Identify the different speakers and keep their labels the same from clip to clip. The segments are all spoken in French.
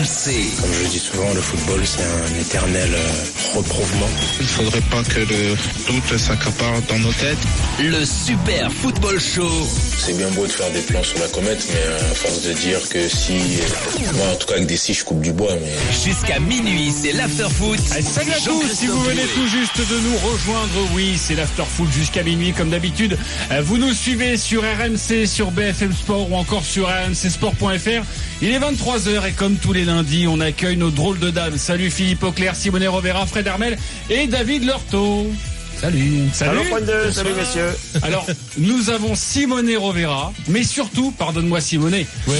Speaker 1: RMC.
Speaker 2: Comme je dis souvent, le football, c'est un éternel reprouvement.
Speaker 3: Il ne faudrait pas que le doute s'accapare dans nos têtes.
Speaker 1: Le Super Football Show.
Speaker 2: C'est bien beau de faire des plans sur la comète, mais à force de dire que si... moi, en tout cas, avec des scies, je coupe du bois, mais...
Speaker 1: Jusqu'à minuit, c'est l'Afterfoot.
Speaker 4: Salut à tous, si vous venez tout juste de nous rejoindre, oui, c'est l'Afterfoot jusqu'à minuit, comme d'habitude. Vous nous suivez sur RMC, sur BFM Sport ou encore sur rmcsport.fr. Il est 23h et comme tous les lundis, on accueille nos drôles de dames. Salut Philippe Auclair, Simone Rovera, Fred Hermel et David Leurtot.
Speaker 5: Salut.
Speaker 4: Salut.
Speaker 5: Salut messieurs.
Speaker 4: Alors, nous avons Simone Rovera, mais surtout, pardonne-moi Simone,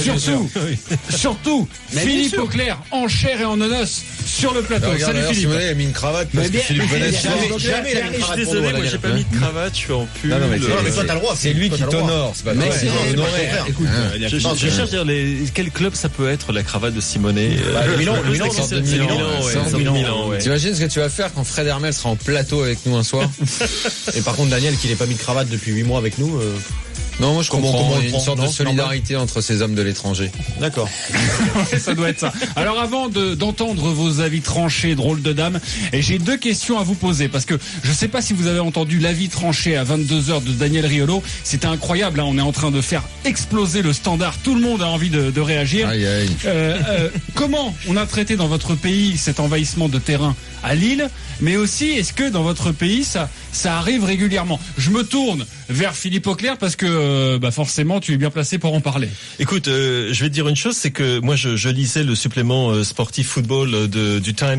Speaker 4: surtout, Philippe Auclair, en chair et en os sur le plateau.
Speaker 6: Regarde,
Speaker 4: salut Philippe.
Speaker 6: Simone a mis une cravate parce que Philippe venait
Speaker 5: Jamais il a mis une cravate.
Speaker 7: Désolé, moi j'ai pas mis de cravate, je suis en pull.
Speaker 6: Non, mais
Speaker 5: toi t'as le droit.
Speaker 6: c'est lui qui t'honore, c'est pas toi.
Speaker 5: Écoute,
Speaker 7: Je cherche à dire quel club ça peut être la cravate de Simonet.
Speaker 5: Milan,
Speaker 7: c'est Milan.
Speaker 6: T'imagines ce que tu vas faire quand Fred Hermel sera en plateau avec nous un soir?
Speaker 5: Et par contre Daniel qui n'est pas mis de cravate depuis 8 mois avec nous.
Speaker 6: Non, moi je comprends. Il y a une
Speaker 5: on
Speaker 6: sorte
Speaker 5: prend,
Speaker 6: de solidarité entre ces hommes de l'étranger.
Speaker 5: D'accord.
Speaker 4: Ouais, ça doit être ça. Alors avant d'entendre vos avis tranchés, drôles de dames, et j'ai deux questions à vous poser parce que je sais pas si vous avez entendu l'avis tranché à 22h de Daniel Riolo. C'était incroyable, hein. On est en train de faire exploser le standard. Tout le monde a envie de réagir.
Speaker 6: Aïe, aïe.
Speaker 4: Comment on a traité dans votre pays cet envahissement de terrain à Lille, mais aussi est-ce que dans votre pays ça arrive régulièrement? Je me tourne vers Philippe Auclair parce que forcément tu es bien placé pour en parler.
Speaker 7: Écoute, je vais te dire une chose, c'est que moi je lisais le supplément sportif football du Times,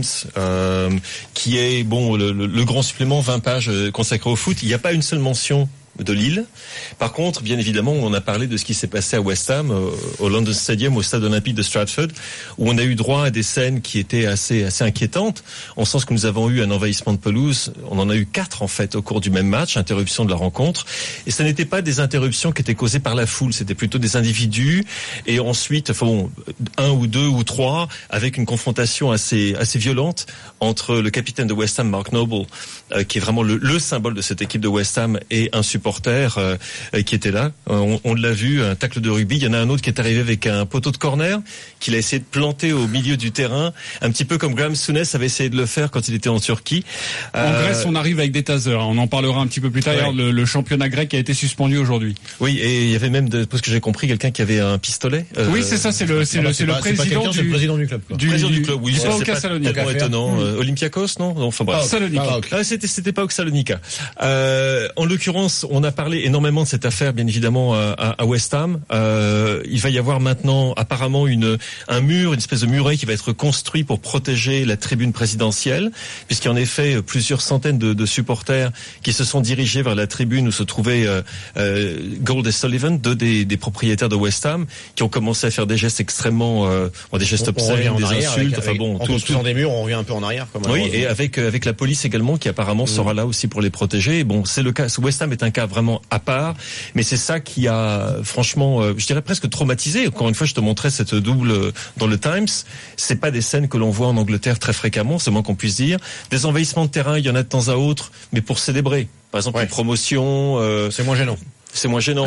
Speaker 7: qui est le grand supplément 20 pages consacré au foot. Il n'y a pas une seule mention de Lille. Par contre, bien évidemment, on a parlé de ce qui s'est passé à West Ham, au London Stadium, au stade olympique de Stratford, où on a eu droit à des scènes qui étaient assez inquiétantes, en sens que nous avons eu un envahissement de pelouse. On en a eu 4 en fait au cours du même match, interruption de la rencontre. Et ça n'était pas des interruptions qui étaient causées par la foule, c'était plutôt des individus. Et ensuite, 1 ou 2 ou 3, avec une confrontation assez violente entre le capitaine de West Ham, Mark Noble, qui est vraiment le symbole de cette équipe de West Ham, et un supporter qui était là. On l'a vu, un tacle de rugby. Il y en a un autre qui est arrivé avec un poteau de corner qu'il a essayé de planter au milieu du terrain, un petit peu comme Graham Souness avait essayé de le faire quand il était en Turquie.
Speaker 4: En Grèce, on arrive avec des tasers. On en parlera un petit peu plus tard. Ouais. Le championnat grec a été suspendu aujourd'hui.
Speaker 7: Oui, et il y avait même, parce que j'ai compris, quelqu'un qui avait un pistolet.
Speaker 4: Oui, c'est ça. C'est le président du club.
Speaker 7: Du président du club. Oui,
Speaker 4: c'est pas
Speaker 7: tellement étonnant. Olympiakos, non? Enfin bref.
Speaker 4: Salonika.
Speaker 7: C'était pas au Salonika. En l'occurrence, on a parlé énormément de cette affaire, bien évidemment, à West Ham. Il va y avoir maintenant apparemment un mur, une espèce de muret qui va être construit pour protéger la tribune présidentielle, puisqu'il y a en effet plusieurs centaines de supporters qui se sont dirigés vers la tribune où se trouvait Gold et Sullivan, deux des propriétaires de West Ham, qui ont commencé à faire des gestes extrêmement, des gestes obscènes, des insultes.
Speaker 5: En construisant des murs, on revient un peu en arrière.
Speaker 7: Oui, et avec la police également, qui apparemment sera là aussi pour les protéger. Bon, c'est le cas. West Ham est un cas vraiment à part, mais c'est ça qui a franchement, je dirais presque traumatisé. Encore une fois, je te montrais cette double dans le Times. C'est pas des scènes que l'on voit en Angleterre très fréquemment, c'est moins qu'on puisse dire. Des envahissements de terrain, il y en a de temps à autre, mais pour célébrer. Par exemple, une promotion.
Speaker 5: C'est moins gênant.
Speaker 7: C'est moins gênant.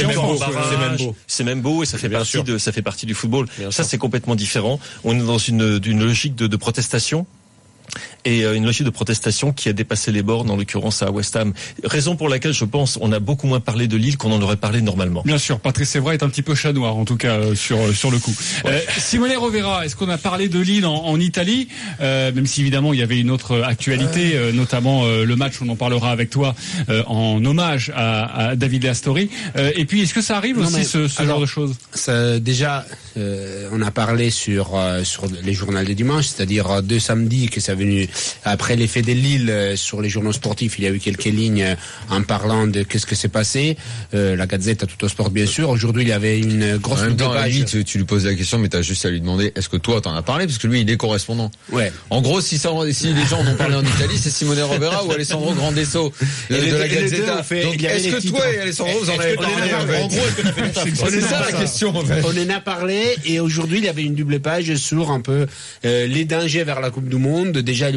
Speaker 7: C'est même beau et ça fait partie du football. Ça, c'est complètement différent. On est dans une logique de protestation. Et une logique de protestation qui a dépassé les bornes, en l'occurrence à West Ham. Raison pour laquelle je pense on a beaucoup moins parlé de Lille qu'on en aurait parlé normalement.
Speaker 4: Bien sûr, Patrice Evra est un petit peu chat noir en tout cas sur le coup. Ouais. Simone Rovera, est-ce qu'on a parlé de Lille en Italie, même si évidemment il y avait une autre actualité, notamment le match, on en parlera avec toi en hommage à David Astori. Et puis est-ce que ça arrive ce genre de choses?
Speaker 8: Déjà, on a parlé sur les journaux de dimanche, c'est-à-dire de samedi que ça venu après l'effet de Lille sur les journaux sportifs. Il y a eu quelques lignes en parlant de qu'est-ce que s'est passé. La Gazette, à Tutto Sport, bien sûr. Aujourd'hui, il y avait une grosse
Speaker 6: page. Tu lui poses la question, mais t'as juste à lui demander est-ce que toi t'en as parlé, parce que lui il est correspondant.
Speaker 8: Ouais.
Speaker 6: En gros, si les gens en ont parlé en Italie, c'est Simone Rovera ou Alessandro Grandesso de la Gazette. Donc est-ce que toi et Alessandro vous en avez parlé? En gros, c'est ça la question. En fait.
Speaker 8: On en a parlé et aujourd'hui il y avait une double page sur un peu les dangers vers la Coupe du Monde. Déjà,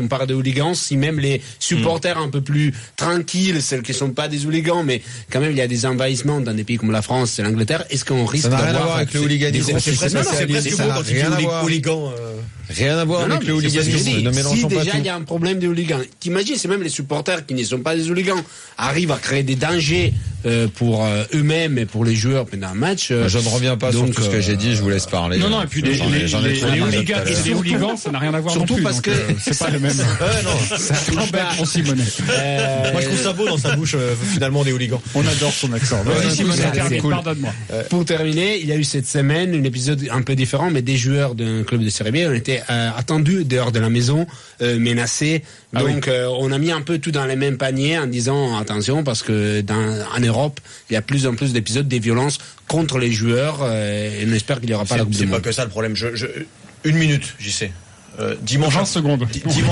Speaker 8: on parle de hooligans, si même les supporters un peu plus tranquilles, celles qui sont pas des hooligans, mais quand même il y a des envahissements dans des pays comme la France et l'Angleterre, est-ce qu'on risque d'avoir...
Speaker 5: Ça n'a rien à voir avec le hooliganisme.
Speaker 6: C'est presque beau quand tu dis hooligan.
Speaker 5: Rien à voir avec le hooliganisme.
Speaker 8: Si déjà il y a un problème de hooligans, t'imagines, c'est même les supporters qui ne sont pas des hooligans arrivent à créer des dangers pour eux-mêmes et pour les joueurs pendant un match.
Speaker 5: Je ne reviens pas sur tout ce que j'ai dit, je vous laisse parler.
Speaker 4: Non, et puis les hooligans, ça n'a rien à voir non plus.
Speaker 8: Surtout parce que
Speaker 4: c'est pas le même. Ça embête mon Simonet.
Speaker 6: Moi, je trouve ça beau dans sa bouche, finalement, des hooligans.
Speaker 4: On adore son accent. Vas-y, Simonet, pardonne-moi.
Speaker 8: Pour terminer, il y a eu cette semaine un épisode un peu différent, mais des joueurs d'un club de Serie B ont été attendus dehors de la maison, menacés. Donc, on a mis un peu tout dans les mêmes paniers en disant attention parce que en Europe, il y a plus en plus d'épisodes des violences contre les joueurs et on espère qu'il n'y aura pas la Coupe du Monde.
Speaker 6: C'est pas que ça le problème. Une minute, j'y sais. Dimanche
Speaker 4: 20 secondes.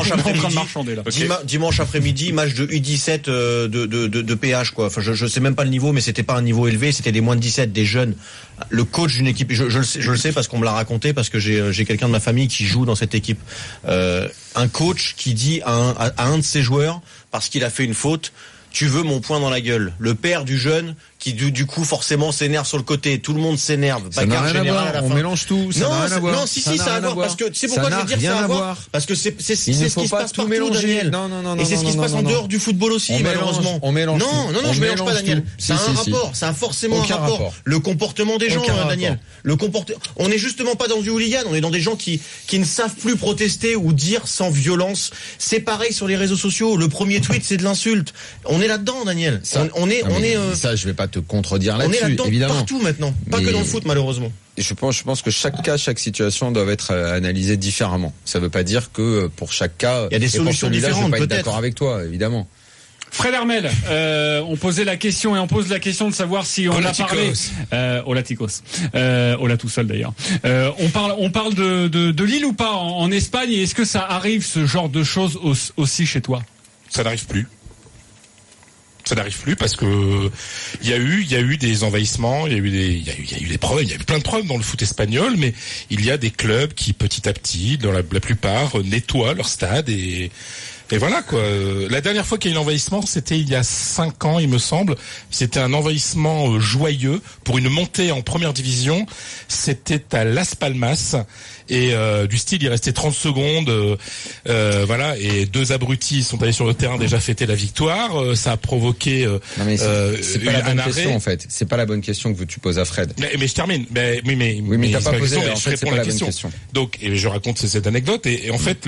Speaker 6: Dimanche après-midi, match de U17 de PH quoi. Enfin, je sais même pas le niveau, mais c'était pas un niveau élevé, c'était des moins de 17, des jeunes. Le coach d'une équipe, je le sais parce qu'on me l'a raconté, parce que j'ai quelqu'un de ma famille qui joue dans cette équipe. Un coach qui dit à un de ses joueurs, parce qu'il a fait une faute, tu veux mon poing dans la gueule. Le père du jeune qui du coup forcément s'énerve sur le côté, tout le monde s'énerve.
Speaker 5: Ça n'a rien à voir, on mélange tout, ça n'a rien à voir.
Speaker 6: Non, si, ça a à voir, parce que c'est pourquoi je veux dire ça a à voir. Parce que c'est ce qui se passe partout, Daniel.
Speaker 5: Non.
Speaker 6: Et c'est ce qui se passe en dehors du football aussi, malheureusement.
Speaker 5: On mélange.
Speaker 6: Non, je mélange pas, Daniel. Ça a un rapport, ça a forcément un rapport. Le comportement des gens, Daniel. On n'est justement pas dans du hooligan, on est dans des gens qui ne savent plus protester ou dire sans violence. C'est pareil sur les réseaux sociaux. Le premier tweet, c'est de l'insulte. On est là-dedans, Daniel. On est.
Speaker 5: Ça, je vais pas te contredire là-dessus.
Speaker 6: On est là-dedans
Speaker 5: évidemment.
Speaker 6: Partout maintenant, pas que dans le foot malheureusement.
Speaker 5: Je pense que chaque cas, chaque situation doivent être analysées différemment. Ça veut pas dire que pour chaque cas,
Speaker 6: il y a des solutions différentes.
Speaker 5: Je vais pas
Speaker 6: peut-être
Speaker 5: être d'accord avec toi, évidemment.
Speaker 4: Fred Hermel, on posait la question et on pose la question de savoir si on a parlé Olatikos, Ola tout seul d'ailleurs. On parle de Lille ou pas en Espagne, et est-ce que ça arrive ce genre de choses aussi chez toi?
Speaker 9: Ça n'arrive plus. Ça n'arrive plus parce que il y a eu des envahissements, il y a eu des problèmes, il y a eu plein de problèmes dans le foot espagnol, mais il y a des clubs qui petit à petit, dans la plupart, nettoient leur stade et voilà quoi. La dernière fois qu'il y a eu l'envahissement, c'était il y a 5 ans, il me semble. C'était un envahissement joyeux pour une montée en première division. C'était à Las Palmas. Et du style, il restait 30 secondes, voilà, et 2 abrutis sont allés sur le terrain déjà fêter la victoire. Ça a provoqué
Speaker 5: c'est pas la bonne question en fait. C'est pas la bonne question que tu poses à Fred.
Speaker 9: Mais je termine. Mais
Speaker 5: t'as pas posé.
Speaker 9: En fait, c'est pas la bonne question. Donc, et je raconte cette anecdote et en fait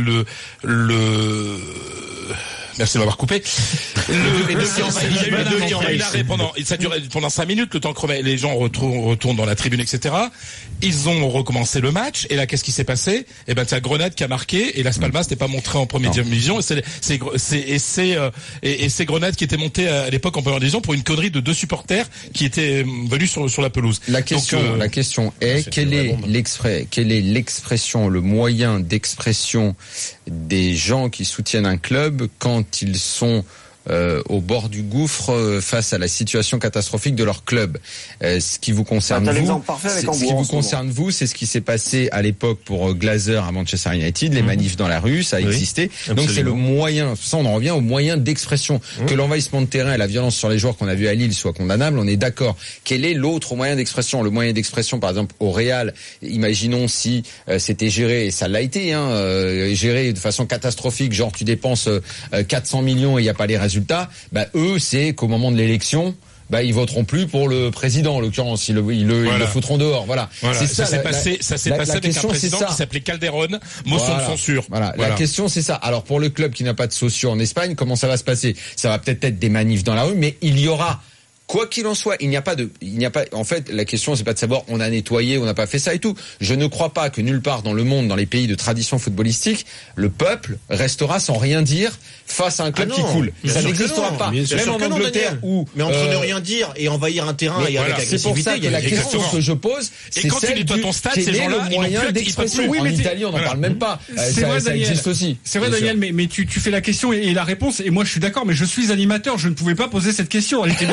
Speaker 9: Merci de m'avoir coupé. Il y a eu l'arrêt ça durait pendant 5 minutes, le temps que les gens retournent dans la tribune, etc. Ils ont recommencé le match, et là, qu'est-ce qui s'est passé? Eh ben, c'est Grenade qui a marqué, et Las Palmas n'est pas montré en première division, et c'est Grenade qui était monté à l'époque en première division pour une connerie de 2 supporters qui étaient venus sur la pelouse.
Speaker 5: La question est, quelle est l'expression, le moyen d'expression des gens qui soutiennent un club quand ils sont au bord du gouffre face à la situation catastrophique de leur club. Ce qui vous concerne vous, c'est ce qui s'est passé à l'époque pour Glazer à Manchester United, les manifs dans la rue, ça a existé. Donc c'est le moyen, ça on en revient au moyen d'expression. Que l'envahissement de terrain et la violence sur les joueurs qu'on a vu à Lille soit condamnable, on est d'accord. Quel est l'autre moyen d'expression? Le moyen d'expression, par exemple, au Real, imaginons si c'était géré, et ça l'a été, géré de façon catastrophique, genre tu dépenses 400 millions et il n'y a pas les résultats, eux, c'est qu'au moment de l'élection, ils voteront plus pour le président, en l'occurrence, ils le foutront dehors. Voilà.
Speaker 9: C'est ça. Ça s'est passé avec un président qui s'appelait Calderón, motion de censure.
Speaker 5: Voilà. La question, c'est ça. Alors, pour le club qui n'a pas de sociaux en Espagne, comment ça va se passer? Ça va peut-être être des manifs dans la rue, mais il y aura, quoi qu'il en soit, en fait, la question, c'est pas de savoir on a nettoyé, on n'a pas fait ça et tout. Je ne crois pas que nulle part dans le monde, dans les pays de tradition footballistique, le peuple restera sans rien dire face à un club qui coule. Ça n'existera pas.
Speaker 6: Même en Angleterre mais entre ne rien dire et envahir un terrain et avec agressivité,
Speaker 5: c'est pour ça que la question que je pose, c'est
Speaker 9: quand tu nettoies ton stade, ces gens-là,
Speaker 5: le moyen d'expression. En Italie, on n'en parle même pas. Ça existe aussi.
Speaker 4: C'est vrai, Daniel, mais tu fais la question et la réponse, et moi je suis d'accord, mais je suis animateur, je ne pouvais pas poser cette question. Elle était beaucoup trop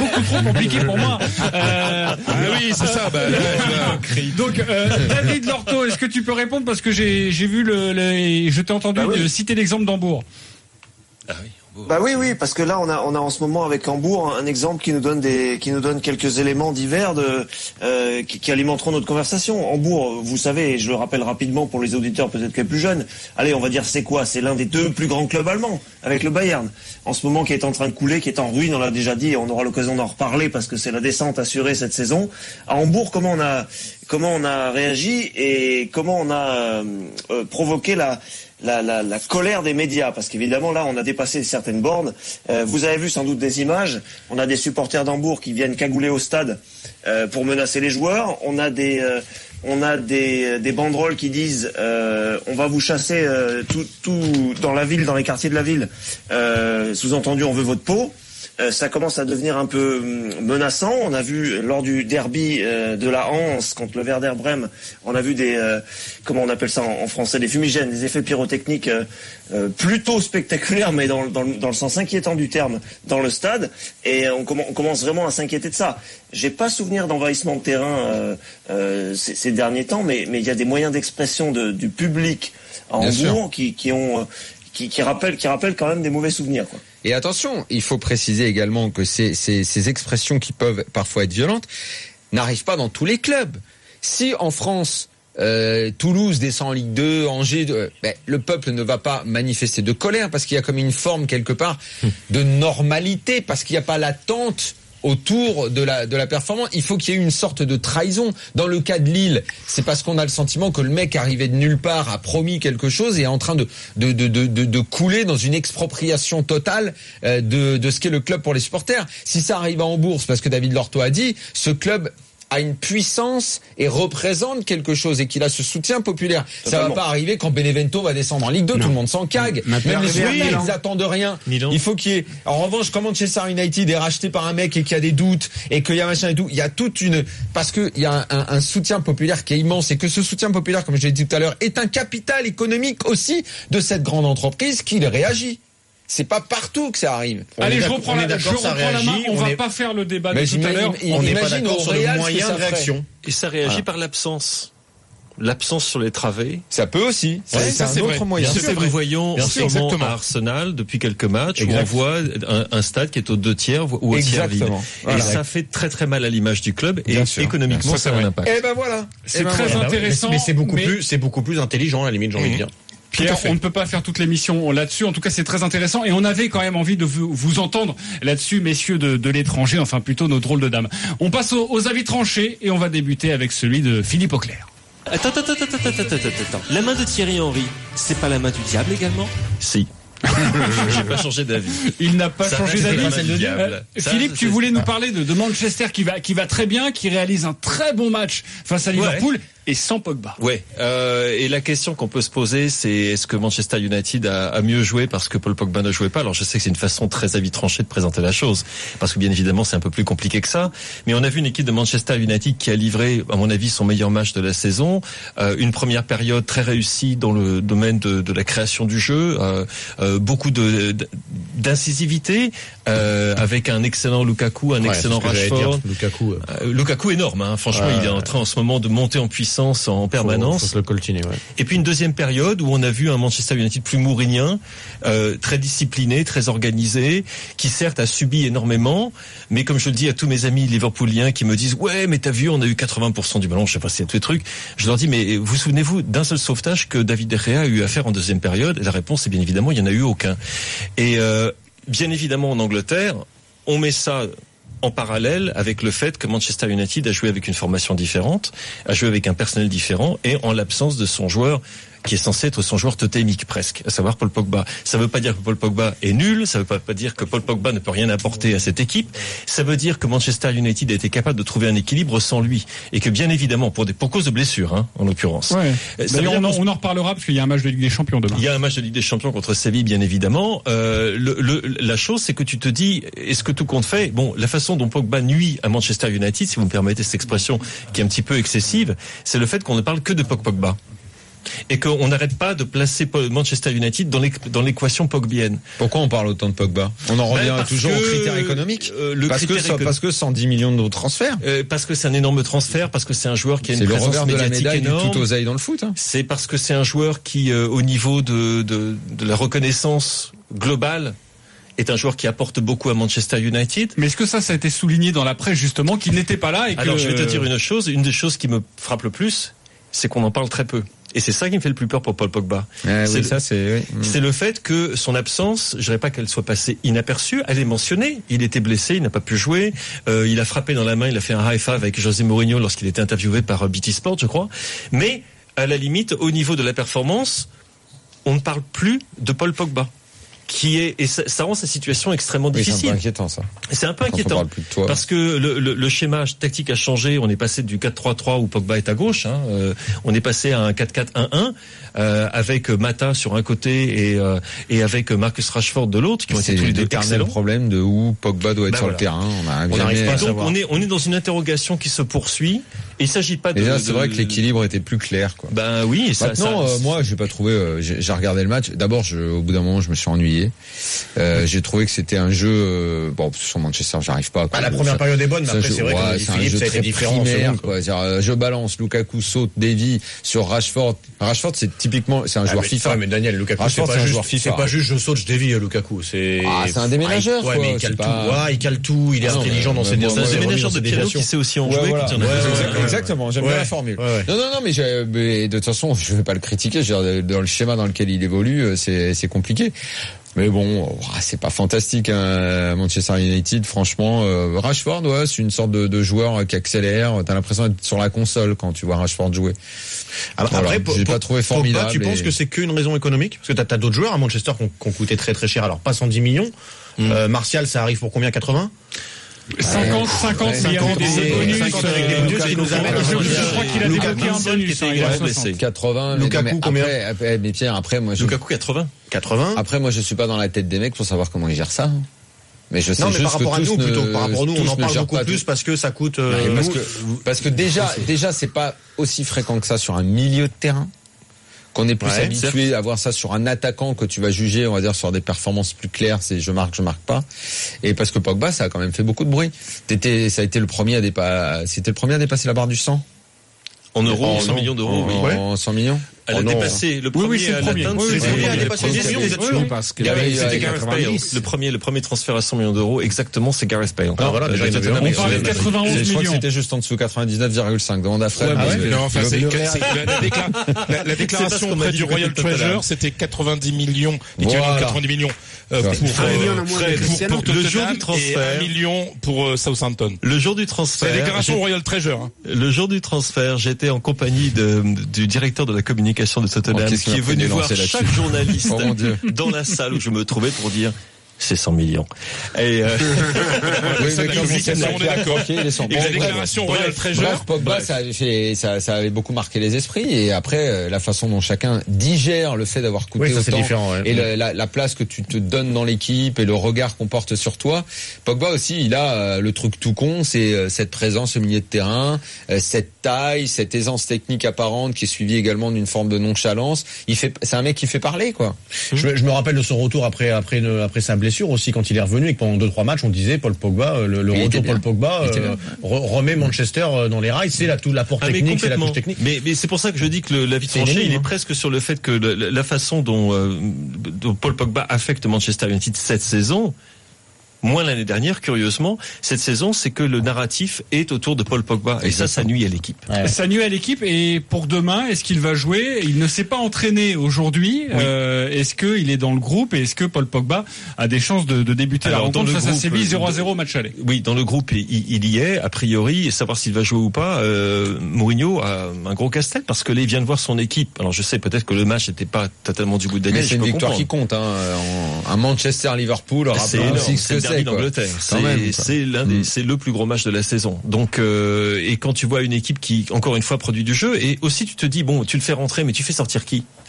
Speaker 4: compliqué pour moi.
Speaker 9: Oui, c'est ça.
Speaker 4: Donc, David Lorto, est-ce que tu peux répondre parce que j'ai vu je t'ai entendu citer l'exemple d'Hambourg.
Speaker 10: Ah oui. Oui, parce que là on a en ce moment avec Hambourg un exemple qui nous donne quelques éléments divers qui alimenteront notre conversation. Hambourg, vous savez, et je le rappelle rapidement pour les auditeurs peut-être que les plus jeunes, allez, on va dire c'est quoi ? C'est l'un des 2 plus grands clubs allemands avec le Bayern. En ce moment qui est en train de couler, qui est en ruine, on l'a déjà dit, et on aura l'occasion d'en reparler parce que c'est la descente assurée cette saison. À Hambourg, comment on a réagi et comment on a provoqué la colère des médias, parce qu'évidemment là on a dépassé certaines bornes. Vous avez vu sans doute des images, on a des supporters d'Hambourg qui viennent cagouler au stade pour menacer les joueurs, on a des banderoles qui disent on va vous chasser tout dans la ville, dans les quartiers de la ville, sous-entendu on veut votre peau. Ça commence à devenir un peu menaçant. On a vu lors du derby de la Hanse contre le Werder Brême, on a vu des comment on appelle ça en français, des fumigènes, des effets pyrotechniques plutôt spectaculaires, mais dans le sens inquiétant du terme, dans le stade. Et on commence vraiment à s'inquiéter de ça. J'ai pas souvenir d'envahissement de terrain ces derniers temps, mais il y a des moyens d'expression du public à Hambourg qui rappellent quand même des mauvais souvenirs, quoi.
Speaker 5: Et attention, il faut préciser également que ces expressions qui peuvent parfois être violentes n'arrivent pas dans tous les clubs. Si en France, Toulouse descend en Ligue 2, Angers, le peuple ne va pas manifester de colère parce qu'il y a comme une forme quelque part de normalité, parce qu'il n'y a pas l'attente autour de la performance. Il faut qu'il y ait une sorte de trahison. Dans le cas de Lille, c'est parce qu'on a le sentiment que le mec arrivé de nulle part, a promis quelque chose et est en train de couler dans une expropriation totale de ce qu'est le club pour les supporters. Si ça arrive à Hambourg, parce que David Lorto a dit, ce club a une puissance et représente quelque chose et qu'il a ce soutien populaire. Totalement. Ça va pas arriver quand Benevento va descendre en Ligue 2, tout le monde s'en cague. Même les supporters, ils attendent rien. Il faut qu'il y ait... En revanche, quand Manchester United est racheté par un mec et qu'il y a des doutes et qu'il y a machin et tout, il y a toute une... Parce que il y a un soutien populaire qui est immense et que ce soutien populaire, comme je l'ai dit tout à l'heure, est un capital économique aussi de cette grande entreprise qui réagit. C'est pas partout que ça arrive.
Speaker 4: Allez, je reprends la main. On va pas faire le débat de tout à l'heure.
Speaker 6: On n'est pas d'accord sur le moyen de réaction.
Speaker 7: Et ça réagit par l'absence. L'absence sur les travées.
Speaker 5: Ça peut aussi.
Speaker 9: C'est un autre moyen.
Speaker 7: C'est ce que nous voyons en ce moment à Arsenal depuis quelques matchs où on voit un stade qui est aux 2/3 ou au tiers vide. Et ça fait très très mal à l'image du club et économiquement ça a un impact.
Speaker 5: Et ben voilà.
Speaker 4: C'est très intéressant.
Speaker 6: Mais c'est beaucoup plus intelligent à la limite, j'ai envie de dire.
Speaker 4: Pierre, on ne peut pas faire toute l'émission là-dessus. En tout cas, c'est très intéressant. Et on avait quand même envie de vous entendre là-dessus, messieurs de l'étranger, enfin plutôt nos drôles de dames. On passe aux avis tranchés et on va débuter avec celui de Philippe Auclair.
Speaker 11: Attends. La main de Thierry Henry, c'est pas la main du diable également ?
Speaker 7: Si. J'ai pas changé d'avis.
Speaker 4: Il n'a pas changé d'avis. Philippe, tu voulais nous parler de Manchester qui va très bien, qui réalise un très bon match face à Liverpool. Et sans Pogba.
Speaker 7: Ouais. Et la question qu'on peut se poser, c'est est-ce que Manchester United a mieux joué parce que Paul Pogba ne jouait pas ? Alors je sais que c'est une façon très à vite tranchée de présenter la chose, parce que bien évidemment c'est un peu plus compliqué que ça. Mais on a vu une équipe de Manchester United qui a livré, à mon avis, son meilleur match de la saison. Une première période très réussie dans le domaine de la création du jeu, beaucoup d'incisivité, avec un excellent Lukaku, un excellent Rashford. Lukaku énorme, hein. Franchement, il est en train en ce moment de monter en puissance en permanence.
Speaker 6: Faut le coltiner, ouais.
Speaker 7: Et puis une deuxième période où on a vu un Manchester United plus mourinien, très discipliné, très organisé, qui certes a subi énormément, mais comme je le dis à tous mes amis liverpooliens qui me disent ouais mais t'as vu on a eu 80% du ballon, je sais pas si c'est tous les trucs, je leur dis mais vous souvenez-vous d'un seul sauvetage que David De Gea a eu à faire en deuxième période ? Et la réponse est bien évidemment il y en a eu aucun. Et bien évidemment en Angleterre on met ça en parallèle avec le fait que Manchester United a joué avec une formation différente, a joué avec un personnel différent et en l'absence de son joueur qui est censé être son joueur totémique presque, à savoir Paul Pogba. Ça veut pas dire que Paul Pogba est nul, ça veut pas dire que Paul Pogba ne peut rien apporter à cette équipe, ça veut dire que Manchester United a été capable de trouver un équilibre sans lui et que bien évidemment pour cause de blessure hein, en l'occurrence.
Speaker 4: Ouais. D'ailleurs on en reparlera parce qu'il y a un match de Ligue des Champions demain.
Speaker 7: Il y a un match de Ligue des Champions contre Séville bien évidemment. La chose c'est que tu te dis est-ce que tout compte fait ? Bon, la façon dont Pogba nuit à Manchester United, si vous me permettez cette expression qui est un petit peu excessive, c'est le fait qu'on ne parle que de Pogba. et qu'on n'arrête pas de placer Manchester United dans l'équation pogbienne.
Speaker 5: Pourquoi on parle autant de Pogba? On en revient toujours aux critères économiques. Parce que 110 millions de transferts.
Speaker 7: Parce que c'est un énorme transfert, parce que c'est un joueur qui a une présence médiatique énorme.
Speaker 5: Tout oseille dans le foot. Hein.
Speaker 7: C'est parce que c'est un joueur qui, au niveau de la reconnaissance globale, est un joueur qui apporte beaucoup à Manchester United.
Speaker 4: Mais est-ce que ça a été souligné dans la presse justement qu'il n'était pas là et que...
Speaker 7: Alors je vais te dire une des choses qui me frappe le plus, c'est qu'on en parle très peu. Et c'est ça qui me fait le plus peur pour Paul Pogba. C'est le fait que son absence, je dirais pas qu'elle soit passée inaperçue, elle est mentionnée. Il était blessé, il n'a pas pu jouer. Il a frappé dans la main, il a fait un high five avec José Mourinho lorsqu'il était interviewé par BT Sport, je crois. Mais à la limite, au niveau de la performance, on ne parle plus de Paul Pogba. Et ça rend sa situation extrêmement difficile.
Speaker 5: C'est un peu inquiétant, ça.
Speaker 7: C'est un peu inquiétant. Parce que le schéma tactique a changé. On est passé du 4-3-3 où Pogba est à gauche. On est passé à un 4-4-1-1 avec Mata sur un côté et avec Marcus Rashford de l'autre, qui ont été tous les deux excellents. C'est le
Speaker 5: problème de où Pogba doit être sur le terrain.
Speaker 7: On n'arrive pas à savoir. On est dans une interrogation qui se poursuit. Et il s'agit pas de...
Speaker 5: Déjà, c'est vrai que l'équilibre était plus clair, quoi.
Speaker 7: Ben oui.
Speaker 5: Maintenant, moi, j'ai pas trouvé. J'ai regardé le match. D'abord, au bout d'un moment, je me suis ennuyé. J'ai trouvé que c'était un jeu. Bon, sur Manchester, j'arrive pas.
Speaker 6: La première période est bonne, mais après, c'est vrai que Philippe, ça a été différent.
Speaker 5: Je balance, Lukaku saute, dévie sur Rashford. Rashford, c'est typiquement, c'est un joueur FIFA.
Speaker 6: Mais Daniel, Lukaku, c'est pas juste je saute, je dévie, Lukaku. C'est
Speaker 5: un déménageur, quoi.
Speaker 6: Mais il cale tout. Il cale tout. Il est intelligent dans ses
Speaker 7: décisions. C'est un déménageur de piano qui sait aussi en jouer.
Speaker 5: Exactement, j'aime bien la formule. Non, mais de toute façon, je vais pas le critiquer. Dans le schéma dans lequel il évolue, c'est compliqué. Mais bon, c'est pas fantastique, hein, Manchester United. Franchement, Rashford, c'est une sorte de joueur qui accélère. T'as l'impression d'être sur la console quand tu vois Rashford jouer.
Speaker 6: Alors après,
Speaker 5: j'ai pas trouvé formidable.
Speaker 6: Tu penses que c'est qu'une raison économique? Parce que t'as d'autres joueurs à Manchester qui ont coûté très très cher. Alors pas 110 millions. Martial, ça arrive pour combien? 80?
Speaker 4: 50 millions des bonus. Je crois qu'il a débloqué un bonus.
Speaker 5: 80.
Speaker 6: Lukaku combien?
Speaker 5: Mais Pierre, après moi.
Speaker 7: Lukaku 80.
Speaker 5: Après moi je suis pas dans la tête des mecs pour savoir comment ils gèrent ça. Mais je sais
Speaker 6: non, mais
Speaker 5: juste
Speaker 6: par rapport à nous, plutôt. Par rapport à nous, on en parle beaucoup plus parce que ça coûte.
Speaker 5: Parce que déjà c'est pas aussi fréquent que ça sur un milieu de terrain. Qu'on est plus habitué à voir ça sur un attaquant que tu vas juger, on va dire, sur des performances plus claires, c'est je marque pas. Et parce que Pogba, ça a quand même fait beaucoup de bruit. Ça a été le premier à dépasser la barre du 100.
Speaker 7: En euros, 100 millions d'euros, oui.
Speaker 5: En 100 millions.
Speaker 7: Elle a dépassé le premier à l'atteindre.
Speaker 6: C'est le premier à dépasser les millions, vous êtes sûr?
Speaker 7: C'était Gareth Bale. Le premier transfert à 100 millions d'euros, exactement, c'est Gareth Bale.
Speaker 4: On parlait de 91 millions.
Speaker 5: Je crois que c'était juste en dessous, 99,5. Demande à Fred.
Speaker 9: La déclaration auprès du Royal Treasure, c'était 90 millions. L'équivalent de 90 millions. Pour le jour du transfert. Et 1 million pour Southampton.
Speaker 7: Le jour du transfert.
Speaker 9: C'est la déclaration Royal Treasure.
Speaker 7: Le jour du transfert, j'étais en compagnie du directeur de la communication de Tottenham qui est venu voir chaque journaliste dans la salle où je me trouvais pour dire c'est 100 millions. Et
Speaker 9: on est d'accord. Et la déclaration Royal Treasure.
Speaker 5: Pogba, ça avait beaucoup marqué les esprits. Et après, la façon dont chacun digère le fait d'avoir coûté autant, et la place que tu te donnes dans l'équipe et le regard qu'on porte sur toi. Pogba aussi, il a le truc tout con, c'est cette présence au milieu de terrain, cette taille, cette aisance technique apparente qui est suivie également d'une forme de nonchalance. C'est un mec qui fait parler, quoi.
Speaker 6: Je me rappelle de son retour après sa blessure aussi, quand il est revenu et que pendant 2-3 matchs on disait Paul Pogba, le retour Paul Pogba remet Manchester dans les rails. C'est l'apport technique, c'est la touche technique.
Speaker 7: Mais c'est pour ça que je dis que la vie tranchée, il est presque sur le fait que la façon dont Paul Pogba affecte Manchester United cette saison, moins l'année dernière, curieusement, cette saison, c'est que le narratif est autour de Paul Pogba. Et ça nuit à l'équipe.
Speaker 4: Ouais. Ça nuit à l'équipe. Et pour demain, est-ce qu'il va jouer? Il ne s'est pas entraîné aujourd'hui. Oui. Est-ce qu'il est dans le groupe? Et est-ce que Paul Pogba a des chances de débuter la rencontre face à Séville 0-0 match aller?
Speaker 7: Oui, dans le groupe, il y est, a priori. Et savoir s'il va jouer ou pas, Mourinho a un gros casse-tête parce que là, il vient de voir son équipe. Alors, je sais peut-être que le match n'était pas totalement du goût de Daniel.
Speaker 5: Mais c'est une victoire qui compte, hein. Un Manchester-Liverpool,
Speaker 7: c'est d'Angleterre. C'est le plus gros match de la saison. Donc, et quand tu vois une équipe qui, encore une fois, produit du jeu, et aussi tu te dis, bon, tu le fais rentrer, mais tu fais sortir qui?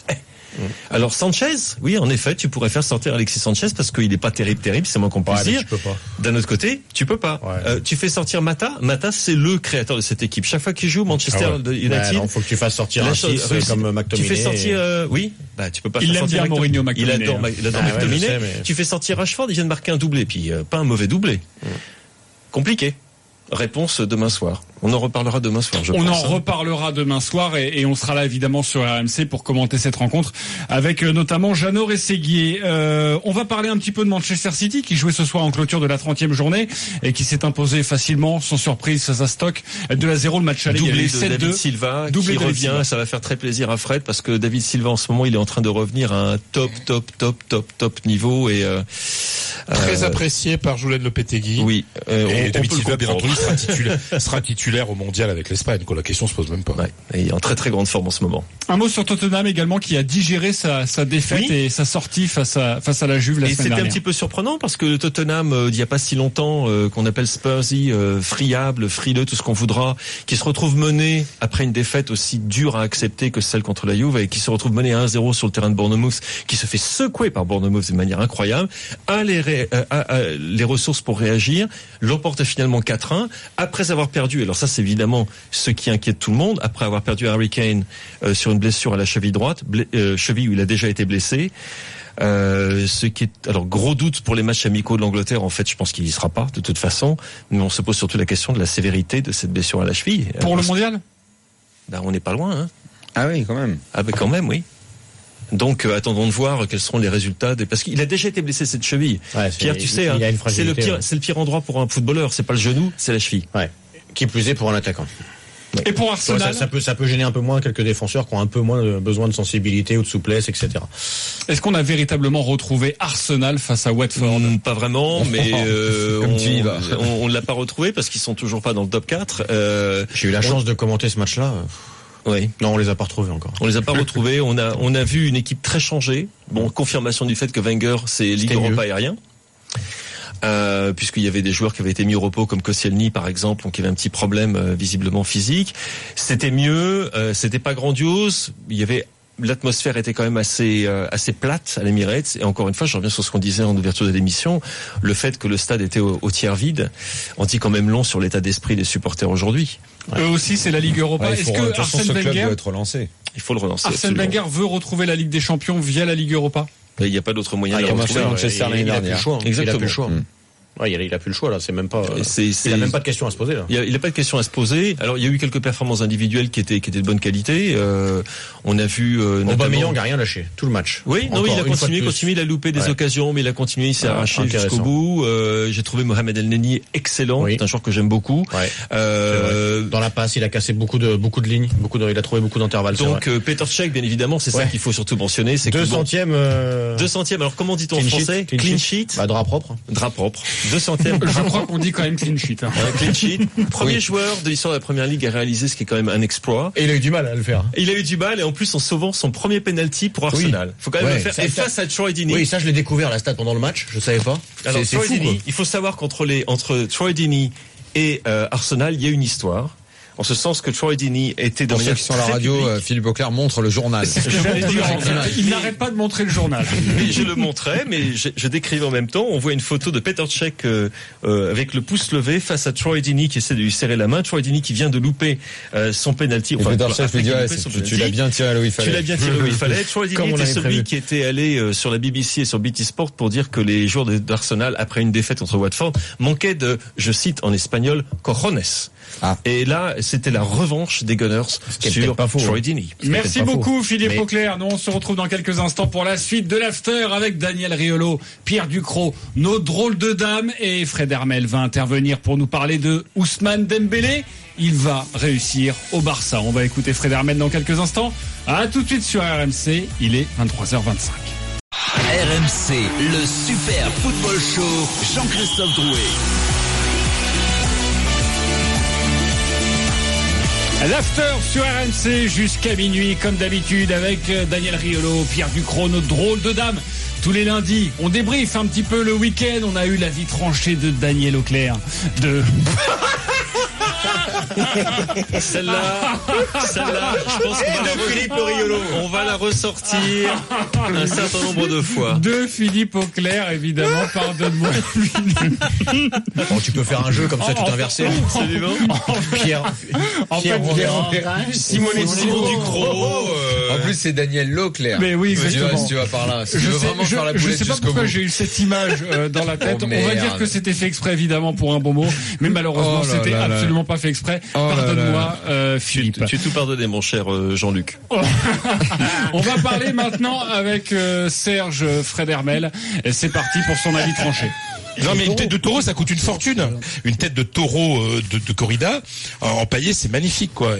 Speaker 7: Alors Sanchez, oui, en effet, tu pourrais faire sortir Alexis Sanchez parce qu'il est pas terrible, c'est moins qu'on puisse dire.
Speaker 6: Tu peux pas.
Speaker 7: D'un autre côté, tu peux pas. Tu fais sortir Mata, c'est le créateur de cette équipe. Chaque fois qu'il joue Manchester United,
Speaker 6: il faut que tu fasses sortir un 6 comme McTominay.
Speaker 7: Tu fais sortir, tu peux pas faire sortir
Speaker 4: Mourinho, McTominay.
Speaker 7: Il adore McTominay. Tu fais sortir Rashford, il vient de marquer un doublé, puis pas un mauvais doublé. Compliqué. Réponse demain soir. On en reparlera demain soir, je pense.
Speaker 4: On en reparlera demain soir et on sera là évidemment sur RMC pour commenter cette rencontre avec notamment Jeannot Rességuier. On va parler un petit peu de Manchester City qui jouait ce soir en clôture de la 30e journée et qui s'est imposé facilement, sans surprise, face à Stoke, 2-0 le match aller.
Speaker 7: Doublé de David Silva qui revient. Ça va faire très plaisir à Fred parce que David Silva en ce moment il est en train de revenir à un top niveau et
Speaker 9: très apprécié par Julen Lopetegui.
Speaker 7: Oui.
Speaker 9: Et David Silva bien entendu sera titulaire au mondial avec l'Espagne, quoi. La question se pose même pas.
Speaker 7: Ouais. Et il est en très très grande forme en ce moment.
Speaker 4: Un mot sur Tottenham également qui a digéré sa défaite et sa sortie face à la Juve la semaine dernière. Et
Speaker 7: c'était un petit peu surprenant parce que le Tottenham, il y a pas si longtemps, qu'on appelle Spursy, friable, frileux, tout ce qu'on voudra, qui se retrouve mené après une défaite aussi dure à accepter que celle contre la Juve et qui se retrouve mené 1-0 sur le terrain de Bournemouth, qui se fait secouer par Bournemouth de manière incroyable, a les ressources pour réagir, l'emporte finalement 4-1 après avoir perdu. Alors ça, c'est évidemment ce qui inquiète tout le monde. Après avoir perdu Harry Kane sur une blessure à la cheville droite, cheville où il a déjà été blessé. Ce qui est alors gros doute pour les matchs amicaux de l'Angleterre. En fait, je pense qu'il y sera pas de toute façon. Mais on se pose surtout la question de la sévérité de cette blessure à la cheville.
Speaker 4: Pour le mondial,
Speaker 7: on n'est pas loin. Hein.
Speaker 5: Ah oui, quand même.
Speaker 7: Ah ben quand même, oui. Donc attendons de voir quels seront les résultats parce qu'il a déjà été blessé cette cheville. Pierre, tu sais, c'est le pire endroit pour un footballeur. C'est pas le genou, c'est la cheville.
Speaker 6: Ouais. Qui plus est pour un attaquant.
Speaker 4: Ouais. Et pour Arsenal,
Speaker 6: ça peut gêner un peu moins quelques défenseurs qui ont un peu moins besoin de sensibilité ou de souplesse, etc.
Speaker 4: Est-ce qu'on a véritablement retrouvé Arsenal face à Watford?
Speaker 7: Pas vraiment, mais on l'a pas retrouvé parce qu'ils sont toujours pas dans le top 4.
Speaker 6: J'ai eu la chance de commenter ce match-là.
Speaker 7: Oui.
Speaker 6: Non, on les a pas retrouvés encore.
Speaker 7: On les a pas retrouvés. On a vu une équipe très changée. Bon, confirmation du fait que Wenger, c'est Ligue Europa et rien. Puisqu'il y avait des joueurs qui avaient été mis au repos comme Koscielny par exemple, donc il y avait un petit problème visiblement physique. C'était mieux, c'était pas grandiose, l'atmosphère était quand même assez plate à l'Emirates. Et encore une fois, je reviens sur ce qu'on disait en ouverture de l'émission, le fait que le stade était au tiers vide en dit quand même long sur l'état d'esprit des supporters aujourd'hui.
Speaker 4: Eux aussi, c'est la Ligue Europa. Est-ce que Arsène Wenger
Speaker 5: doit être relancé?
Speaker 7: Il faut le relancer.
Speaker 4: Arsène Wenger veut retrouver la Ligue des Champions via la Ligue Europa.
Speaker 7: Il n'y a pas d'autre moyen de la retrouver.
Speaker 5: Manchester l'année dernière.
Speaker 7: Exactement.
Speaker 6: Il a plus le choix. Ouais, il a plus le choix là, c'est même pas. Il a même pas de question à se poser là.
Speaker 7: Il a pas de question à se poser. Alors il y a eu quelques performances individuelles qui étaient de bonne qualité. On a vu
Speaker 6: Aubameyang n'a rien lâché tout le match.
Speaker 7: Oui, non, il a continué, il a loupé des occasions, mais il a continué, il s'est arraché jusqu'au bout. J'ai trouvé Mohamed El Neni excellent, c'est un joueur que j'aime beaucoup.
Speaker 6: Dans la passe, il a cassé beaucoup de lignes, il a trouvé beaucoup d'intervalles.
Speaker 7: Donc Petr Cech, bien évidemment, c'est ça qu'il faut surtout mentionner, c'est
Speaker 6: 200e.
Speaker 7: 200e. Alors comment dit-on en français? Clean sheet.
Speaker 6: Drap propre.
Speaker 7: 200e.
Speaker 4: Je crois qu'on dit quand même clean sheet.
Speaker 7: Clean sheet. Premier joueur de l'histoire de la Première Ligue à réaliser ce qui est quand même un exploit.
Speaker 6: Et il a eu du mal à le faire.
Speaker 7: Il a eu du mal et en plus en sauvant son premier penalty pour Arsenal. Faut quand même le faire. Et face à Troy Deeney.
Speaker 6: Oui, ça je l'ai découvert la stat pendant le match. Je savais pas.
Speaker 7: Alors Troy Deeney, il faut savoir qu'entre Troy Deeney et Arsenal, il y a une histoire. En ce sens que Troy Deeney était dans
Speaker 5: ceux qui sont à la radio, Philippe Auclair montre le journal.
Speaker 4: Il n'arrête pas de montrer le journal.
Speaker 7: Mais je le montrais, mais je décrivais en même temps. On voit une photo de Petr Cech avec le pouce levé face à Troy Deeney qui essaie de lui serrer la main. Troy Deeney qui vient de louper son penalty.
Speaker 5: Petr Cech lui dit tu l'as bien tiré là où il fallait.
Speaker 7: Tu l'as bien tiré où il fallait. Troy Deeney était celui qui était allé sur la BBC et sur BT Sport pour dire que les joueurs d'Arsenal, après une défaite contre Watford, manquaient de, je cite en espagnol, cojones. Et là, c'était la revanche des Gunners sur Troy Deeney.
Speaker 4: Merci beaucoup Philippe Auclair. Nous on se retrouve dans quelques instants pour la suite de l'After avec Daniel Riolo, Pierre Ducrot, nos drôles de dames, et Fred Hermel va intervenir pour nous parler de Ousmane Dembélé. Il va réussir au Barça. On va écouter Fred Hermel dans quelques instants. À tout de suite sur RMC, il est 23h25.
Speaker 1: RMC, le Super Football Show, Jean-Christophe Drouet.
Speaker 4: L'After sur RMC jusqu'à minuit, comme d'habitude, avec Daniel Riolo, Pierre Ducrot, notre drôle de dame. Tous les lundis, on débriefe un petit peu le week-end. On a eu la vie tranchée de Daniel Auclair.
Speaker 7: Celle-là, je pense qu'on va la ressortir un certain nombre de fois.
Speaker 4: De Philippe Auclair, évidemment, pardonne-moi.
Speaker 6: Bon, tu peux faire un jeu comme ça, tout inversé.
Speaker 7: Absolument.
Speaker 6: Pierre
Speaker 7: Simon Ducrot.
Speaker 5: En plus, c'est Daniel Leclerc.
Speaker 4: Mais oui, exactement.
Speaker 5: Si tu vas par là. Si tu veux vraiment faire la
Speaker 4: je
Speaker 5: boulette
Speaker 4: sais pas
Speaker 5: jusqu'au
Speaker 4: pourquoi
Speaker 5: bout.
Speaker 4: j'ai eu cette image dans la tête.
Speaker 5: Oh,
Speaker 4: on va dire que c'était fait exprès, évidemment, pour un bon mot. Mais malheureusement, c'était absolument pas fait exprès. Pardonne-moi, Philippe.
Speaker 7: Tu es tout pardonné, mon cher Jean-Luc.
Speaker 4: On va parler maintenant avec Serge Fred Hermel. Et c'est parti pour son avis tranché.
Speaker 9: Non mais une tête de taureau ça coûte une fortune. Une tête de taureau de corrida empaillée c'est magnifique quoi.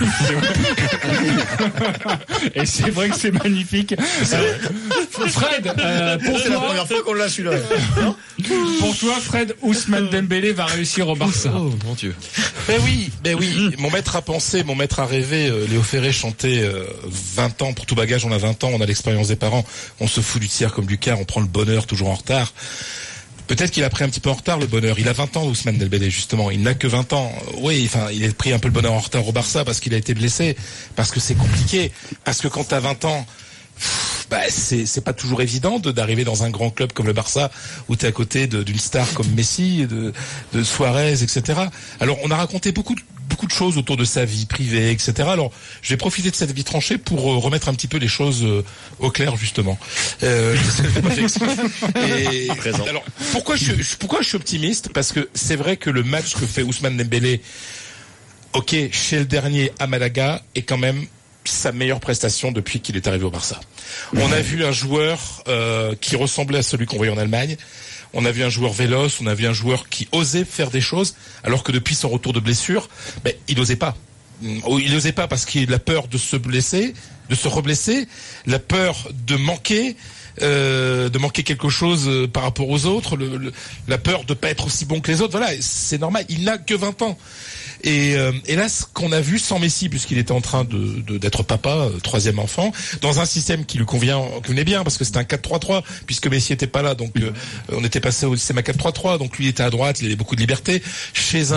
Speaker 4: Et c'est vrai que c'est magnifique. Fred, pour
Speaker 6: c'est
Speaker 4: toi,
Speaker 6: la première fois qu'on l'a celui-là.
Speaker 4: pour toi, Fred, Ousmane Dembélé va réussir au Barça.
Speaker 7: Oh mon Dieu.
Speaker 9: Ben oui. Mon maître à penser, mon maître à rêver, Léo Ferré chantait 20 ans, pour tout bagage on a 20 ans, on a l'expérience des parents, on se fout du tiers comme du quart, on prend le bonheur toujours en retard. Peut-être qu'il a pris un petit peu en retard le bonheur. Il a 20 ans, Ousmane Dembélé, justement. Il n'a que 20 ans. Oui, enfin, il a pris un peu le bonheur en retard au Barça parce qu'il a été blessé, parce que c'est compliqué, parce que quand t'as 20 ans, c'est pas toujours évident d'arriver dans un grand club comme le Barça où t'es à côté d'une star comme Messi, de Suarez, etc. Alors, on a raconté beaucoup de choses autour de sa vie privée, etc. Alors, je vais profiter de cette vie tranchée pour remettre un petit peu les choses au clair, justement. Alors, pourquoi je suis optimiste? Parce que c'est vrai que le match que fait Ousmane Dembélé, chez le dernier à Malaga, est quand même sa meilleure prestation depuis qu'il est arrivé au Barça. On a vu un joueur qui ressemblait à celui qu'on voyait en Allemagne. On a vu un joueur véloce, on a vu un joueur qui osait faire des choses, alors que depuis son retour de blessure, il n'osait pas. Il n'osait pas parce qu'il a la peur de se blesser, de se reblesser, la peur de manquer quelque chose par rapport aux autres, la peur de pas être aussi bon que les autres. Voilà, c'est normal. Il n'a que 20 ans. Et là, ce qu'on a vu sans Messi, puisqu'il était en train d'être papa, troisième enfant, dans un système qui lui convenait bien, parce que c'était un 4-3-3, puisque Messi était pas là, donc on était passé au système à 4-3-3, donc lui était à droite, il avait beaucoup de liberté. Chez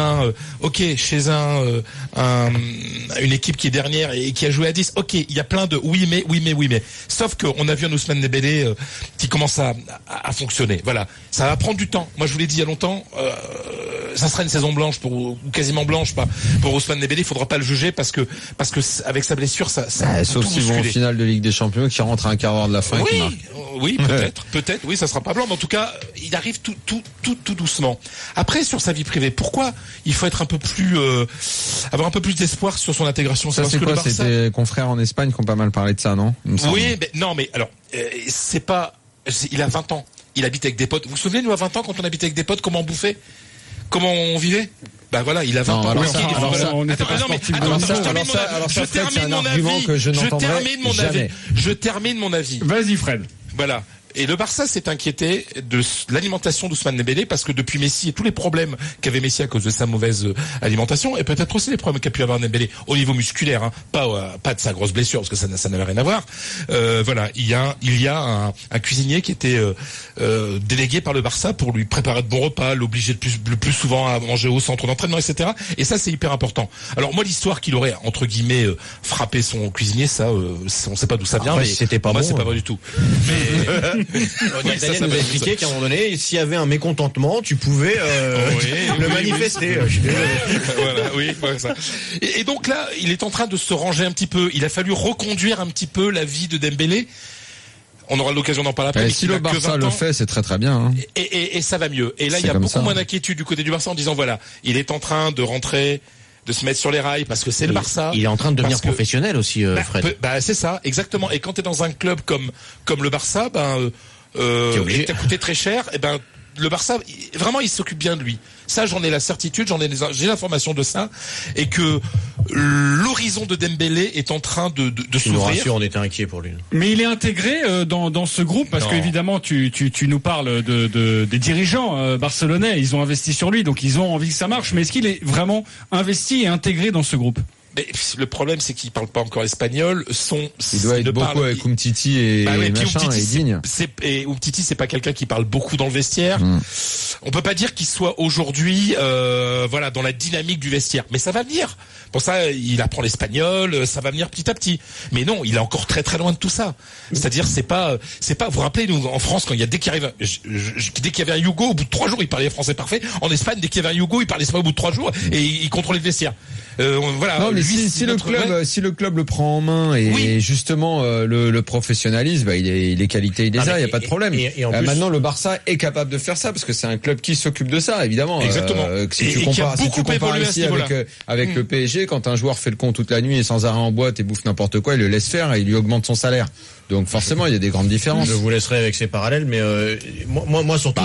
Speaker 9: une équipe qui est dernière et qui a joué à 10, il y a plein de oui mais. Sauf qu'on a vu un Ousmane Dembélé qui commence à fonctionner. Voilà, ça va prendre du temps. Moi, je vous l'ai dit il y a longtemps. Ça sera une saison blanche ou quasiment blanche pour Ousmane Dembélé. Il faudra pas le juger parce que avec sa blessure ça
Speaker 5: sauf s'ils vont en finale de Ligue des Champions qui rentre à un quart d'heure de la fin.
Speaker 9: Oui, peut-être oui, ça sera pas blanc, mais en tout cas il arrive tout doucement. Après, sur sa vie privée, pourquoi il faut être un peu plus avoir un peu plus d'espoir sur son intégration?
Speaker 5: Ça, c'est quoi?
Speaker 9: Barça...
Speaker 5: C'est tes confrères en Espagne qui ont pas mal parlé de ça, non?
Speaker 9: Oui, mais alors c'est pas. Il a 20 ans. Il habite avec des potes. Vous vous souvenez, nous à 20 ans, quand on habitait avec des potes, comment on bouffait? Comment on vivait? Voilà, il a 20 ans.
Speaker 5: Alors on n'était pas sportif.
Speaker 9: Je termine mon avis.
Speaker 4: Vas-y, Fred.
Speaker 9: Voilà. Et le Barça s'est inquiété de l'alimentation d'Ousmane Dembélé parce que depuis Messi et tous les problèmes qu'avait Messi à cause de sa mauvaise alimentation et peut-être aussi les problèmes qu'a pu avoir Dembélé au niveau musculaire, pas de sa grosse blessure parce que ça n'avait rien à voir. Il y a un cuisinier qui était délégué par le Barça pour lui préparer de bons repas, l'obliger le plus souvent à manger au centre d'entraînement, etc. Et ça, c'est hyper important. Alors moi, l'histoire qu'il aurait entre guillemets frappé son cuisinier, ça, on sait pas d'où ça vient.
Speaker 6: Après,
Speaker 9: mais
Speaker 6: c'était pas bon.
Speaker 9: C'est pas vrai du tout. Mais
Speaker 6: Daniel nous a expliqué qu'à un moment donné, s'il y avait un mécontentement, tu pouvais le manifester.
Speaker 9: Ça. Et donc là, il est en train de se ranger un petit peu. Il a fallu reconduire un petit peu la vie de Dembélé. On aura l'occasion d'en parler après.
Speaker 5: Si le Barça le fait, c'est très très bien. Hein.
Speaker 9: Et ça va mieux. Et là, il y a beaucoup moins d'inquiétude du côté du Barça en disant il est en train de rentrer, de se mettre sur les rails parce que c'est le Barça.
Speaker 6: Il est en train de devenir professionnel aussi, Fred.
Speaker 9: C'est ça, exactement. Et quand t'es dans un club comme le Barça, et t'as coûté très cher, le Barça, vraiment, il s'occupe bien de lui. Ça, j'en ai la certitude, j'ai l'information de ça, et que l'horizon de Dembélé est en train de s'ouvrir.
Speaker 6: Nous rassure, on était inquiet pour lui.
Speaker 4: Mais il est intégré dans ce groupe parce qu'évidemment, tu nous parles des dirigeants barcelonais. Ils ont investi sur lui, donc ils ont envie que ça marche. Mais est-ce qu'il est vraiment investi et intégré dans ce groupe?
Speaker 9: Mais le problème, c'est qu'il parle pas encore espagnol.
Speaker 5: Il doit être beaucoup avec Umtiti et machin et Digne.
Speaker 9: Et Umtiti, c'est pas quelqu'un qui parle beaucoup dans le vestiaire. On peut pas dire qu'il soit aujourd'hui, dans la dynamique du vestiaire. Mais ça va venir. Pour ça, il apprend l'espagnol, ça va venir petit à petit. Mais non, il est encore très très loin de tout ça. C'est-à-dire, c'est pas. Vous vous rappelez, nous, en France, dès qu'il y avait un Hugo, au bout de 3 jours, il parlait français parfait. En Espagne, dès qu'il y avait un Hugo, il parlait espagnol au bout de 3 jours et il contrôlait le vestiaire.
Speaker 5: Non, mais si le club le prend en main et justement le professionnalisme, il est qualité, il les a, il y a pas de problème.
Speaker 6: Et en plus,
Speaker 5: maintenant, le Barça est capable de faire ça parce que c'est un club qui s'occupe de ça, évidemment.
Speaker 9: Exactement.
Speaker 5: Si tu compares ici avec le PSG, quand un joueur fait le con toute la nuit et sans arrêt en boîte et bouffe n'importe quoi, il le laisse faire et il lui augmente son salaire. Donc forcément, il y a des grandes différences.
Speaker 6: Je vous laisserai avec ces parallèles, mais moi surtout.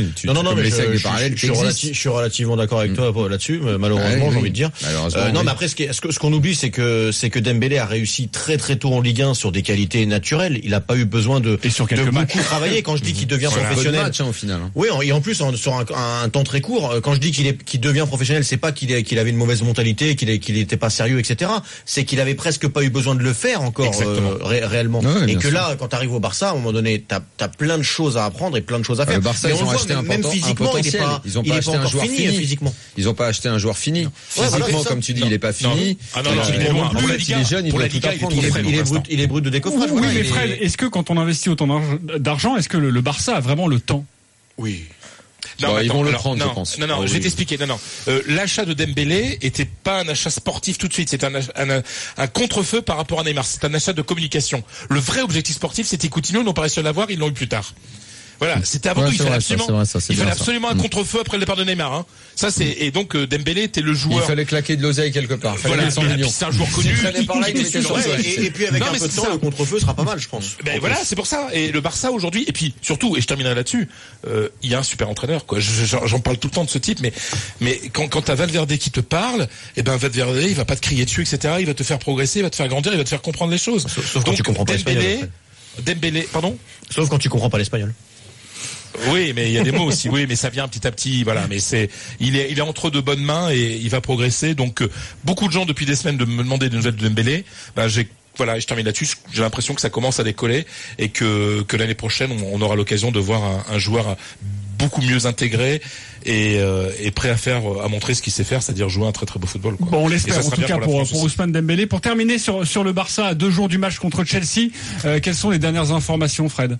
Speaker 6: Je suis relativement d'accord avec toi là-dessus. Malheureusement, j'ai envie de dire. Non, mais après, ce qu'on oublie, c'est que Dembélé a réussi très très tôt en Ligue 1 sur des qualités naturelles. Il a pas eu besoin de beaucoup travailler. Quand je dis qu'il devient professionnel,
Speaker 5: match, au final.
Speaker 6: Oui, et en plus sur un temps très court. Quand je dis qu'il devient professionnel, c'est pas qu'il avait une mauvaise mentalité, qu'il était pas sérieux, etc. C'est qu'il avait presque pas eu besoin de le faire encore réellement. Et que là, quand tu arrives au Barça, à un moment donné, t'as plein de choses à apprendre et plein de choses à faire.
Speaker 5: Le Barça, ils ont acheté un potentiel. Ils ont pas acheté un joueur fini physiquement. Ils ont pas acheté un joueur fini. Physiquement, comme tu dis, il est pas fini.
Speaker 9: Il est loin.
Speaker 5: Il est jeune, il doit tout apprendre.
Speaker 6: Il est brut de décoffrage.
Speaker 4: Oui, mais Fred, est-ce que quand on investit autant d'argent, est-ce que le Barça a vraiment le temps?
Speaker 9: Oui.
Speaker 5: Ils vont le prendre, je pense.
Speaker 9: Je vais t'expliquer. L'achat de Dembélé était pas un achat sportif tout de suite. C'est un contre-feu par rapport à Neymar. C'est un achat de communication. Le vrai objectif sportif, c'était Coutinho. Ils n'ont pas réussi à l'avoir. Ils l'ont eu plus tard. Voilà, c'était avant tout. Il fallait absolument un contre-feu après le départ de Neymar. Et donc Dembélé était le joueur.
Speaker 5: Il fallait claquer de l'oseille quelque part.
Speaker 9: Voilà, c'est un joueur connu.
Speaker 6: Et puis avec un peu de temps, le contre-feu sera pas mal, je pense.
Speaker 9: Voilà, c'est pour ça. Et le Barça aujourd'hui, et puis surtout, et je terminerai là-dessus, il y a un super entraîneur, quoi. J'en parle tout le temps de ce type, mais quand t'as Valverde qui te parle, Valverde, il va pas te crier dessus, etc. Il va te faire progresser, il va te faire grandir, il va te faire comprendre les choses.
Speaker 6: Sauf quand tu comprends pas l'espagnol.
Speaker 9: Dembélé, pardon?
Speaker 6: Sauf quand tu comprends pas l'espagnol.
Speaker 9: Oui, mais il y a des mots aussi. Oui, mais ça vient petit à petit. Voilà, mais il est entre de bonnes mains et il va progresser. Donc, beaucoup de gens depuis des semaines me demandaient des nouvelles de Dembélé. Je termine là-dessus. J'ai l'impression que ça commence à décoller et que l'année prochaine, on aura l'occasion de voir un joueur beaucoup mieux intégré et prêt à montrer ce qu'il sait faire, c'est-à-dire jouer un très très beau football, quoi.
Speaker 4: Bon, on l'espère en tout cas pour Ousmane Dembélé. Pour terminer sur le Barça, à 2 jours du match contre Chelsea, quelles sont les dernières informations, Fred?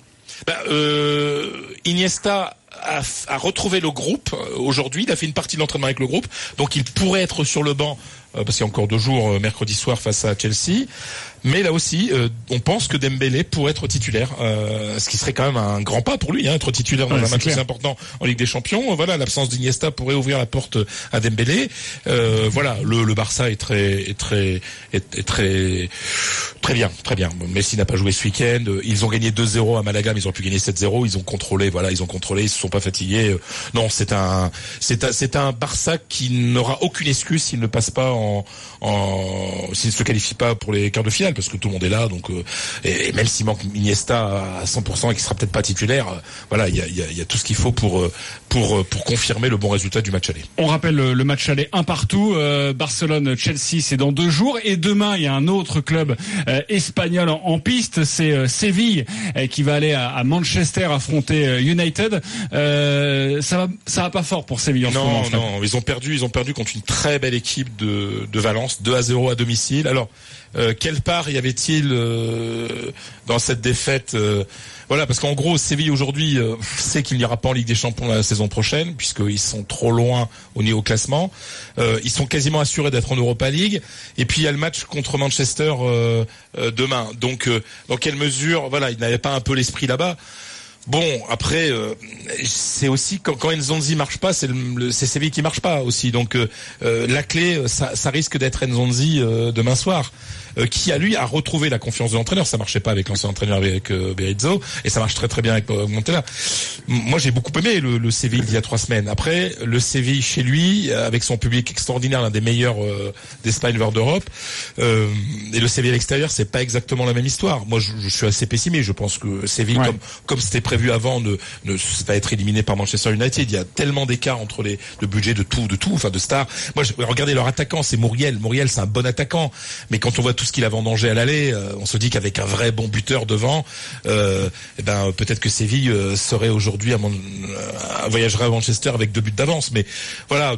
Speaker 9: Iniesta a retrouvé le groupe aujourd'hui. Il a fait une partie de l'entraînement avec le groupe, donc il pourrait être sur le banc parce qu'il y a encore 2 jours mercredi soir face à Chelsea. Mais là aussi, on pense que Dembélé pourrait être titulaire, ce qui serait quand même un grand pas pour lui, être titulaire dans un match aussi important en Ligue des Champions. Voilà, l'absence d'Iniesta pourrait ouvrir la porte à Dembélé. Le Barça est très bien. Messi n'a pas joué ce week-end. Ils ont gagné 2-0 à Malaga, mais ils ont pu gagner 7-0. Ils ont contrôlé. Ils se sont pas fatigués. Non, c'est un Barça qui n'aura aucune excuse s'il ne passe pas s'il ne se qualifie pas pour les quarts de finale, parce que tout le monde est là. Donc, et même s'il manque Iniesta à 100% et qu'il sera peut-être pas titulaire, il y a tout ce qu'il faut pour confirmer le bon résultat du match aller.
Speaker 4: On rappelle le match aller 1-1. Barcelone-Chelsea, c'est dans 2 jours. Et demain, il y a un autre club espagnol en piste, c'est Séville qui va aller à Manchester affronter United. Ça va pas fort pour Séville en ce moment.
Speaker 9: Non, ils ont perdu contre une très belle équipe de Valence, 2-0 à domicile. Alors, quelle part y avait-il dans cette défaite? Parce qu'en gros, Séville aujourd'hui sait qu'il n'y aura pas en Ligue des Champions la saison prochaine, puisqu'ils sont trop loin au niveau classement. Ils sont quasiment assurés d'être en Europa League. Et puis il y a le match contre Manchester demain. Donc, dans quelle mesure, ils n'avaient pas un peu l'esprit là-bas? Bon, après, c'est aussi quand Nzonzi marche pas, c'est Séville qui marche pas aussi. Donc la clé, ça risque d'être Nzonzi demain soir. qui a retrouvé la confiance de l'entraîneur. Ça marchait pas avec l'ancien entraîneur avec Berizzo, et ça marche très très bien avec Montella. Moi, j'ai beaucoup aimé le Séville il y a 3 semaines. Après, le Séville chez lui, avec son public extraordinaire, l'un des meilleurs d'Espagne, voire d'Europe, et le Séville à l'extérieur, c'est pas exactement la même histoire. Moi, je suis assez pessimiste. Je pense que Séville, comme c'était prévu avant, ne va être éliminé par Manchester United. Il y a tellement d'écart entre le budget de tout, enfin de stars. Moi, regardez leur attaquant, c'est Muriel. Muriel, c'est un bon attaquant, mais quand on voit tout ce qu'il a vendangé à l'aller, on se dit qu'avec un vrai bon buteur devant, peut-être que Séville serait aujourd'hui voyagerait à Manchester avec 2 buts d'avance. Mais voilà.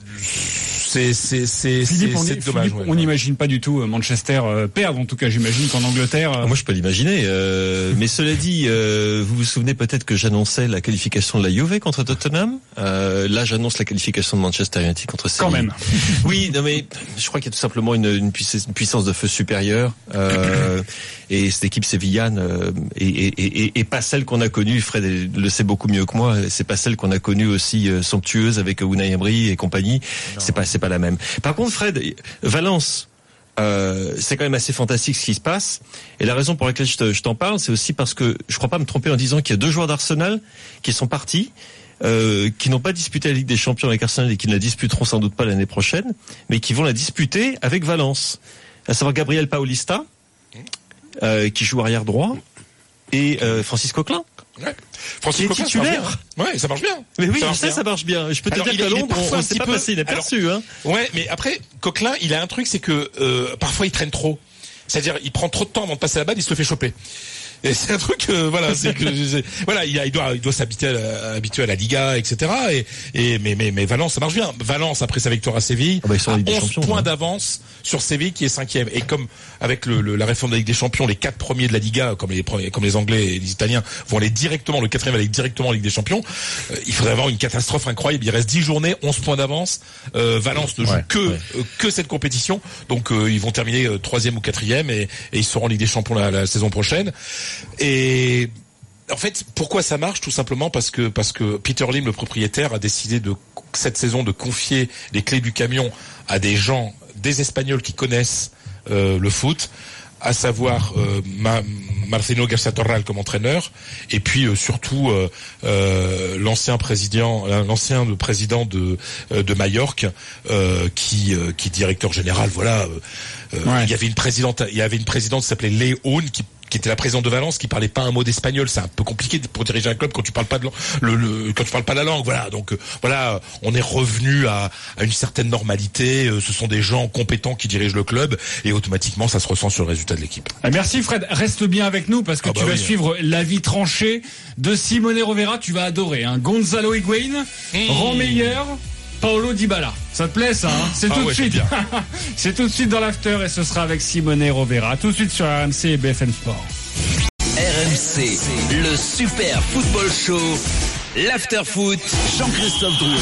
Speaker 4: Philippe, dommage. Philippe, on n'imagine pas du tout Manchester perdre. En tout cas, j'imagine qu'en Angleterre.
Speaker 7: Moi, je peux l'imaginer. Mais cela dit, vous vous souvenez peut-être que j'annonçais la qualification de la Juve contre Tottenham. Là, j'annonce la qualification de Manchester United contre Séville.
Speaker 4: Quand même.
Speaker 7: Oui, non, mais je crois qu'il y a tout simplement une puissance de feu supérieure. Et cette équipe sévillane est pas celle qu'on a connue. Fred le sait beaucoup mieux que moi. C'est pas celle qu'on a connue aussi somptueuse avec Unai Emery et compagnie. C'est pas la même. Par contre, Fred, Valence, c'est quand même assez fantastique ce qui se passe. Et la raison pour laquelle je t'en parle, c'est aussi parce que je crois pas me tromper en disant qu'il y a 2 joueurs d'Arsenal qui sont partis, qui n'ont pas disputé la Ligue des Champions avec Arsenal et qui ne la disputeront sans doute pas l'année prochaine, mais qui vont la disputer avec Valence. À savoir Gabriel Paulista, qui joue arrière droit, et Francis Coquelin.
Speaker 9: Ouais.
Speaker 7: Francis Coquelin,
Speaker 9: titulaire. Ouais, ça marche bien.
Speaker 7: Mais oui, ça marche bien. Je peux te dire qu'à Londres, on s'est pas passé inaperçu, hein.
Speaker 9: Ouais, mais après, Coquelin, il a un truc, c'est que parfois il traîne trop. C'est-à-dire, il prend trop de temps avant de passer la balle, il se le fait choper. Et c'est un truc, il doit s'habituer à la Liga, etc. Mais Valence, ça marche bien. Valence, après sa victoire à Séville,
Speaker 7: ils sont
Speaker 9: a 11 points d'avance sur Séville qui est 5e. Et comme avec la réforme de la Ligue des Champions, les 4 premiers de la Liga, comme les Anglais et les Italiens, vont aller directement, le 4e va aller directement en Ligue des Champions. Il faudrait avoir une catastrophe incroyable. Il reste 10 journées, 11 points d'avance. Valence ne joue que cette compétition. Donc, ils vont terminer 3e ou 4e et ils seront en Ligue des Champions la saison prochaine. Et en fait, pourquoi ça marche? Tout simplement parce que Peter Lim, le propriétaire, a décidé cette saison de confier les clés du camion à des Espagnols qui connaissent le foot, à savoir Marcelo Garcia-Torral comme entraîneur, et puis surtout l'ancien président de Majorque, qui est directeur général. Voilà. Il y avait une présidente qui s'appelait Léon, qui était la présidente de Valence, qui parlait pas un mot d'espagnol. C'est un peu compliqué pour diriger un club quand tu parles pas quand tu parles pas la langue. Voilà. Donc on est revenu à une certaine normalité. Ce sont des gens compétents qui dirigent le club et automatiquement ça se ressent sur le résultat de l'équipe.
Speaker 4: Merci Fred. Reste bien avec nous parce que tu vas suivre l'avis tranché de Simone Rovera. Tu vas adorer. Gonzalo Higuaín, Ron Meyer, Paulo Dybala. Ça te plaît ça, hein? C'est tout de suite. C'est tout de suite dans l'after et ce sera avec Simone Rovera. Tout de suite sur RMC et BFM Sport.
Speaker 1: RMC, le super football show. L'after foot, Jean-Christophe Drouet.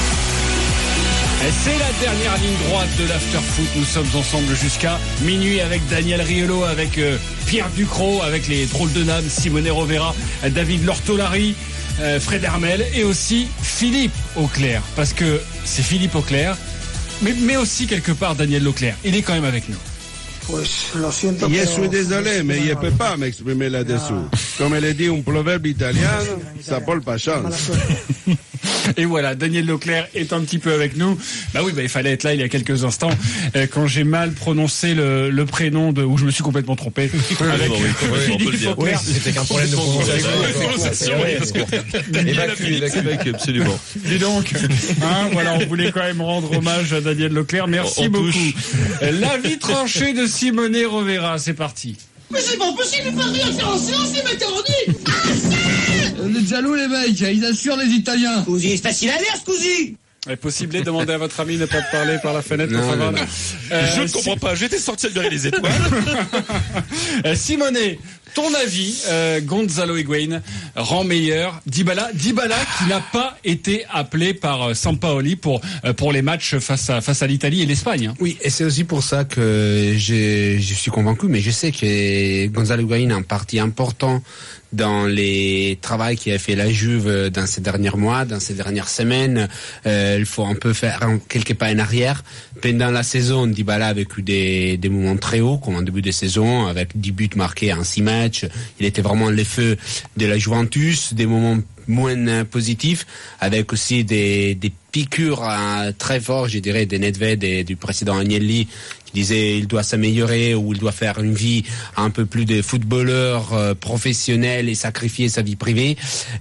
Speaker 4: Et c'est la dernière ligne droite de l'after foot. Nous sommes ensemble jusqu'à minuit avec Daniel Riolo, avec Pierre Ducrot, avec les drôles de names, Simone Rovera, David Lortolari, Fred Hermel et aussi Philippe Auclair, parce que c'est Philippe Auclair, mais aussi quelque part Daniel Leclerc. Il est quand même avec nous.
Speaker 12: Je suis désolé, mais je ne peux pas m'exprimer là-dessous. Comme le dit un proverbe italien, ça parle pas chance.
Speaker 4: Et voilà, Daniel Leclerc est un petit peu avec nous. Il fallait être là il y a quelques instants quand j'ai mal prononcé le prénom où je me suis complètement trompé. Avec Philippe Auclair.
Speaker 6: C'était qu'un problème de prononciation.
Speaker 7: Absolument.
Speaker 4: Dis donc, on voulait quand même rendre hommage à Daniel Leclerc. Merci beaucoup. L'avis tranché de Simone Rovera, c'est parti.
Speaker 13: Mais c'est pas possible, il faut rien faire en silence, il m'interdit.
Speaker 14: On est jaloux les mecs, ils assurent les Italiens.
Speaker 13: Scusi, c'est facile à dire, scusi.
Speaker 4: Est possible de demander à votre ami de ne pas te parler par la fenêtre?
Speaker 9: Je ne comprends pas, j'étais sorti de les étoiles.
Speaker 4: Simone, Ton avis, Gonzalo Higuaín rend meilleur Dybala qui n'a pas été appelé par Sampaoli pour les matchs face à l'Italie et l'Espagne.
Speaker 8: Oui, et c'est aussi pour ça que je suis convaincu, mais je sais que Gonzalo Higuaín a un parti important dans les travaux qu'il a fait la Juve dans ces derniers mois, dans ces dernières semaines. Il faut un peu faire quelques pas en arrière. Pendant la saison, Dybala a vécu des moments très hauts, comme en début de saison, avec 10 buts marqués en 6 matchs. Il était vraiment le feu de la Juventus, des moments moins positifs, avec aussi des piqûres très fortes, je dirais, des Nedved et du président Agnelli, qui disait il doit s'améliorer ou il doit faire une vie un peu plus de footballeur professionnel et sacrifier sa vie privée.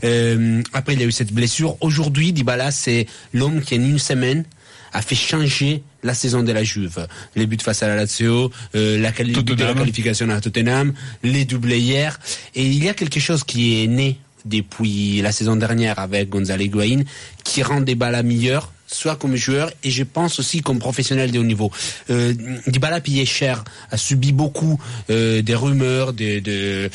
Speaker 8: Après, il y a eu cette blessure. Aujourd'hui, Dybala, c'est l'homme qui en une semaine a fait changer la saison de la Juve. Les buts face à la Lazio, la qualification à Tottenham, les doublés hier. Et il y a quelque chose qui est né depuis la saison dernière avec Gonzalo Higuaín, qui rend Dybala meilleur, soit comme joueur et je pense aussi comme professionnel de haut niveau. Dybala payé cher, a subi beaucoup des rumeurs, des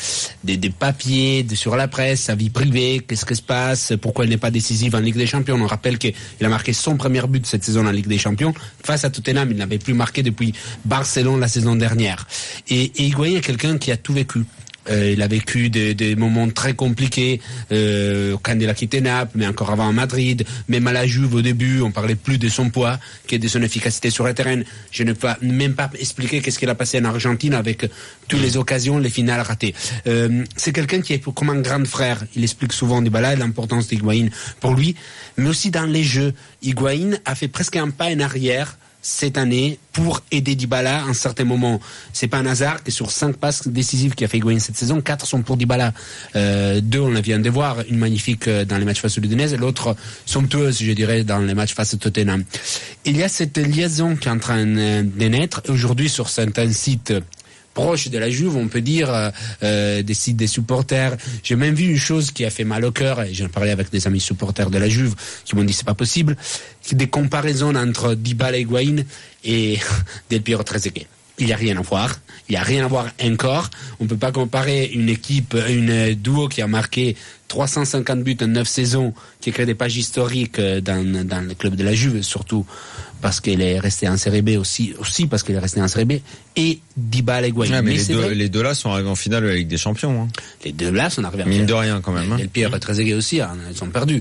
Speaker 8: papiers sur la presse, sa vie privée, qu'est-ce qui se passe, pourquoi il n'est pas décisif en Ligue des Champions. On rappelle qu'il a marqué son premier but cette saison en Ligue des Champions face à Tottenham. Il n'avait plus marqué depuis Barcelone la saison dernière. Et Higuaín est quelqu'un qui a tout vécu. Il a vécu des moments très compliqués quand il a quitté Naples, mais encore avant à Madrid, même à la Juve au début, on parlait plus de son poids que de son efficacité sur le terrain. Je ne peux même pas expliquer qu'est-ce qu'il a passé en Argentine avec toutes les occasions, les finales ratées. C'est quelqu'un qui est comme un grand frère. Il explique souvent Dybala l'importance d'Higuaín pour lui, mais aussi dans les jeux. Higuaín a fait presque un pas en arrière cette année pour aider Dybala à un certain moment. C'est pas un hasard que sur 5 passes décisives qu'a fait Higuaín cette saison, 4 sont pour Dybala. 2, on la vient de voir, une magnifique dans les matchs face au Udinese, et l'autre somptueuse, je dirais, dans les matchs face au Tottenham. Il y a cette liaison qui est en train de naître. Aujourd'hui, sur certains sites proche de la Juve, on peut dire, des sites des supporters. J'ai même vu une chose qui a fait mal au cœur, et j'en parlais avec des amis supporters de la Juve, qui m'ont dit c'est pas possible, des comparaisons entre Dybala et Higuaín et Del Piero Trezeguet. Il n'y a rien à voir. Il n'y a rien à voir encore. On ne peut pas comparer une équipe, une duo qui a marqué 350 buts en 9 saisons, qui a créé des pages historiques dans le club de la Juve, surtout parce qu'elle est restée en Série B aussi parce qu'elle est restée en Série B, et Dybala et Higuaín.
Speaker 5: Ouais, mais les deux là sont arrivés en finale de la Ligue des Champions. Hein.
Speaker 8: Les deux là sont arrivés en finale.
Speaker 5: Mine de rien quand même.
Speaker 8: Del Piero et Trezeguet aussi, ils sont perdus.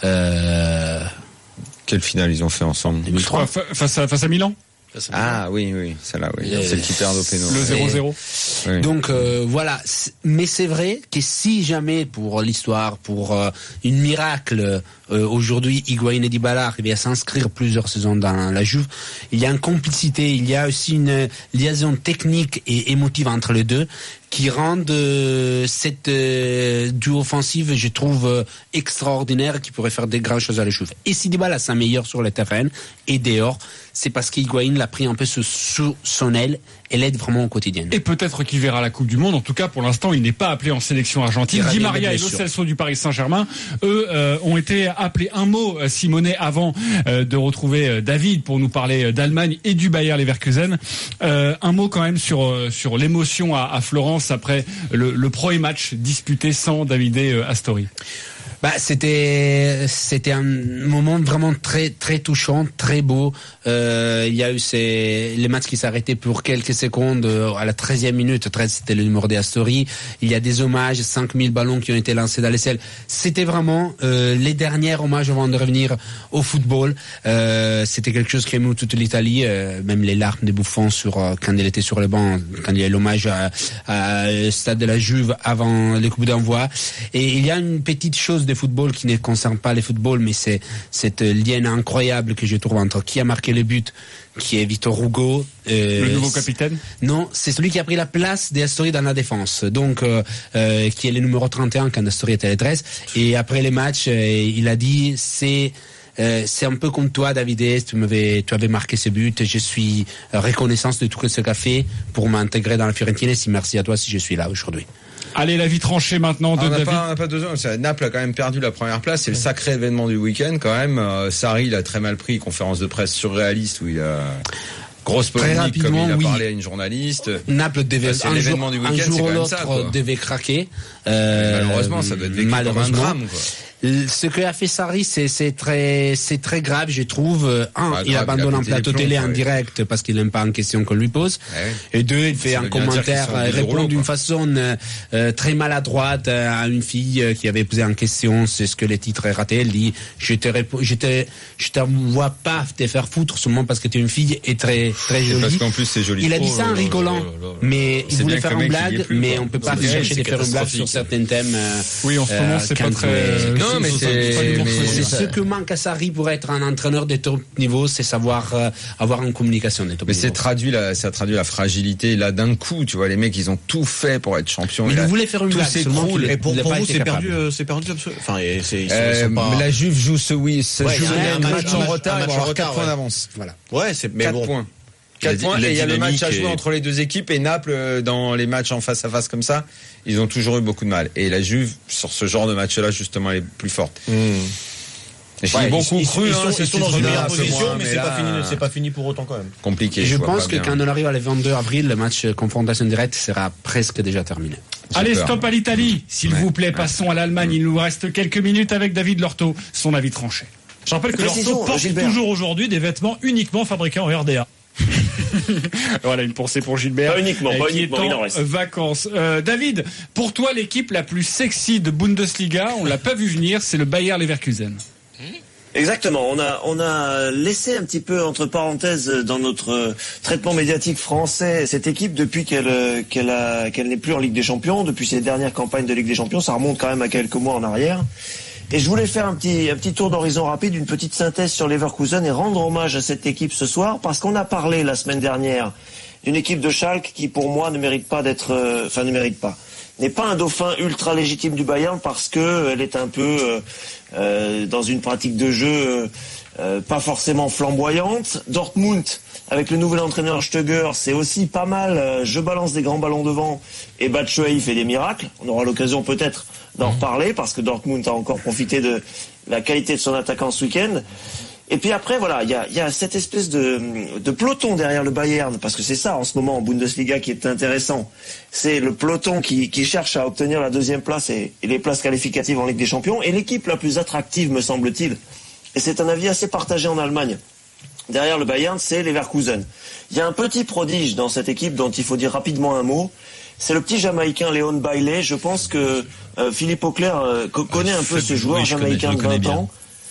Speaker 5: Quelle finale ils ont fait ensemble?
Speaker 4: 2003 face à Milan.
Speaker 5: Ah oui, celle-là, oui. C'est le qui perd au péno.
Speaker 4: Le 0-0.
Speaker 5: Oui.
Speaker 8: Donc voilà, mais c'est vrai que si jamais pour l'histoire, pour une miracle, aujourd'hui Higuaín et Dybala arrivaient à s'inscrire plusieurs saisons dans la Juve, il y a une complicité, il y a aussi une liaison technique et émotive entre les deux qui rendent cette duo offensive, je trouve, extraordinaire, qui pourrait faire des grandes choses à la Juve. Et si Dybala s'améliore sur le terrain et dehors, c'est parce qu'Higuaín l'a pris un peu sous son aile et l'aide vraiment au quotidien.
Speaker 4: Et peut-être qu'il verra la Coupe du Monde. En tout cas, pour l'instant, il n'est pas appelé en sélection argentine. Di Maria et Lo Celso du Paris Saint-Germain, eux, ont été appelés. Un mot, Simonet, avant de retrouver David pour nous parler d'Allemagne et du Bayer Leverkusen. Un mot quand même sur l'émotion à Florence après le premier match disputé sans Davide Astori.
Speaker 8: C'était un moment vraiment très très touchant, très beau. Il y a eu les matchs qui s'arrêtaient pour quelques secondes à la 13e minute. 13, c'était le numéro d'Astori. Il y a des hommages, 5000 ballons qui ont été lancés dans les ailes. C'était vraiment les derniers hommages avant de revenir au football. C'était quelque chose qui émeut toute l'Italie, même les larmes des Buffon quand il était sur le banc, quand il y a l'hommage à stade de la Juve avant les coups d'envoi. Et il y a une petite chose de football qui ne concerne pas le football, mais c'est cette lien incroyable que je trouve entre qui a marqué le but, qui est Victor Hugo.
Speaker 4: Le nouveau capitaine? Non,
Speaker 8: c'est celui qui a pris la place d'Astori dans la défense. Donc, qui est le numéro 31 quand Astori était à l'adresse. Et après les matchs, il a dit, c'est un peu comme toi, David, tu avais marqué ce but. Je suis reconnaissant de tout ce qu'a fait pour m'intégrer dans la Fiorentina. Merci à toi si je suis là aujourd'hui.
Speaker 4: Allez, l'avis tranché maintenant de David.
Speaker 5: On n'a pas 2 ans. Naples a quand même perdu la première place. C'est le sacré événement du week-end quand même. Sarri, il a très mal pris, conférence de presse surréaliste où il a... Grosse
Speaker 8: Très
Speaker 5: polémique, comme
Speaker 8: rapidement,
Speaker 5: il a
Speaker 8: oui.
Speaker 5: parlé à une journaliste.
Speaker 8: Naples devait,
Speaker 5: c'est
Speaker 8: un
Speaker 5: l'événement
Speaker 8: jour,
Speaker 5: du
Speaker 8: un
Speaker 5: week-end, c'est
Speaker 8: jour
Speaker 5: quand
Speaker 8: ou
Speaker 5: même
Speaker 8: l'autre
Speaker 5: ça, quoi.
Speaker 8: devait craquer.
Speaker 5: Malheureusement, ça doit être vécu comme un drame, quoi.
Speaker 8: Ce que a fait Sarri, c'est très grave, je trouve. Il abandonne un plateau télé en direct parce qu'il n'aime pas une question qu'on lui pose.
Speaker 5: Ouais.
Speaker 8: Et deux, il fait un commentaire, répond d'une façon très maladroite à une fille qui avait posé en question c'est ce que les titres est raté. Elle dit je te vois pas te faire foutre seulement parce que tu es une fille et très jolie.
Speaker 5: Parce qu'en plus c'est joli.
Speaker 8: Il a dit ça en rigolant, mais il voulait faire une blague, mais on peut pas chercher de faire une blague sur certains thèmes.
Speaker 4: Oui, en ce moment c'est pas très.
Speaker 5: Non, mais c'est
Speaker 8: ce que manque à Sarri pour être un entraîneur de top niveau, c'est savoir avoir une communication de top niveau.
Speaker 5: Mais ça traduit la fragilité là d'un coup, tu vois, les mecs ils ont tout fait pour être champions.
Speaker 8: Mais il voulait faire une blague, seulement qu'il
Speaker 6: Et pour vous, c'est perdu absolument. Enfin,
Speaker 5: la Juve joue ce match en retard, ils vont avoir 4 points
Speaker 6: ouais.
Speaker 5: d'avance.
Speaker 8: Voilà.
Speaker 6: Ouais, c'est
Speaker 5: 4
Speaker 6: bon.
Speaker 5: points. 4 points, et il y a le match à jouer entre les deux équipes, et Naples, dans les matchs en face à face comme ça, ils ont toujours eu beaucoup de mal. Et la Juve, sur ce genre de match-là, justement, elle est plus forte. J'ai beaucoup cru,
Speaker 6: ils sont dans une meilleure position, mais c'est pas fini pour autant quand même.
Speaker 5: Compliqué.
Speaker 8: Je pense que quand on arrive à le 22 avril, le match confrontation directe sera presque déjà terminé.
Speaker 4: Allez, stop à l'Italie, s'il vous plaît, passons à l'Allemagne. Il nous reste quelques minutes avec David Lorto, son avis tranché.
Speaker 15: Je rappelle que Lorto porte toujours aujourd'hui des vêtements uniquement fabriqués en RDA.
Speaker 4: Voilà une pensée pour Gilbert.
Speaker 15: Pas uniquement,
Speaker 4: qui est en vacances. David, pour toi l'équipe la plus sexy de Bundesliga, on l'a pas vu venir, c'est le Bayer Leverkusen.
Speaker 10: Exactement. On a laissé un petit peu entre parenthèses dans notre traitement médiatique français cette équipe depuis qu'elle n'est plus en Ligue des Champions, depuis ses dernières campagnes de Ligue des Champions. Ça remonte quand même à quelques mois en arrière. Et je voulais faire un petit tour d'horizon rapide, une petite synthèse sur Leverkusen et rendre hommage à cette équipe ce soir parce qu'on a parlé la semaine dernière d'une équipe de Schalke qui pour moi n'est pas un dauphin ultra légitime du Bayern parce que elle est un peu dans une pratique de jeu pas forcément flamboyante. Dortmund, avec le nouvel entraîneur Stöger, c'est aussi pas mal. Je balance des grands ballons devant et Batshuayi fait des miracles. On aura l'occasion peut-être d'en reparler parce que Dortmund a encore profité de la qualité de son attaquant ce week-end. Et puis après, voilà, il y a cette espèce de peloton derrière le Bayern, parce que c'est ça en ce moment en Bundesliga qui est intéressant. C'est le peloton qui cherche à obtenir la deuxième place et les places qualificatives en Ligue des Champions. Et l'équipe la plus attractive, me semble-t-il, et c'est un avis assez partagé en Allemagne, derrière le Bayern, c'est Leverkusen. Il y a un petit prodige dans cette équipe dont il faut dire rapidement un mot. C'est le petit Jamaïcain Leon Bailey. Je pense que Philippe Auclair connaît un peu ce joueur jamaïcain de 20 ans.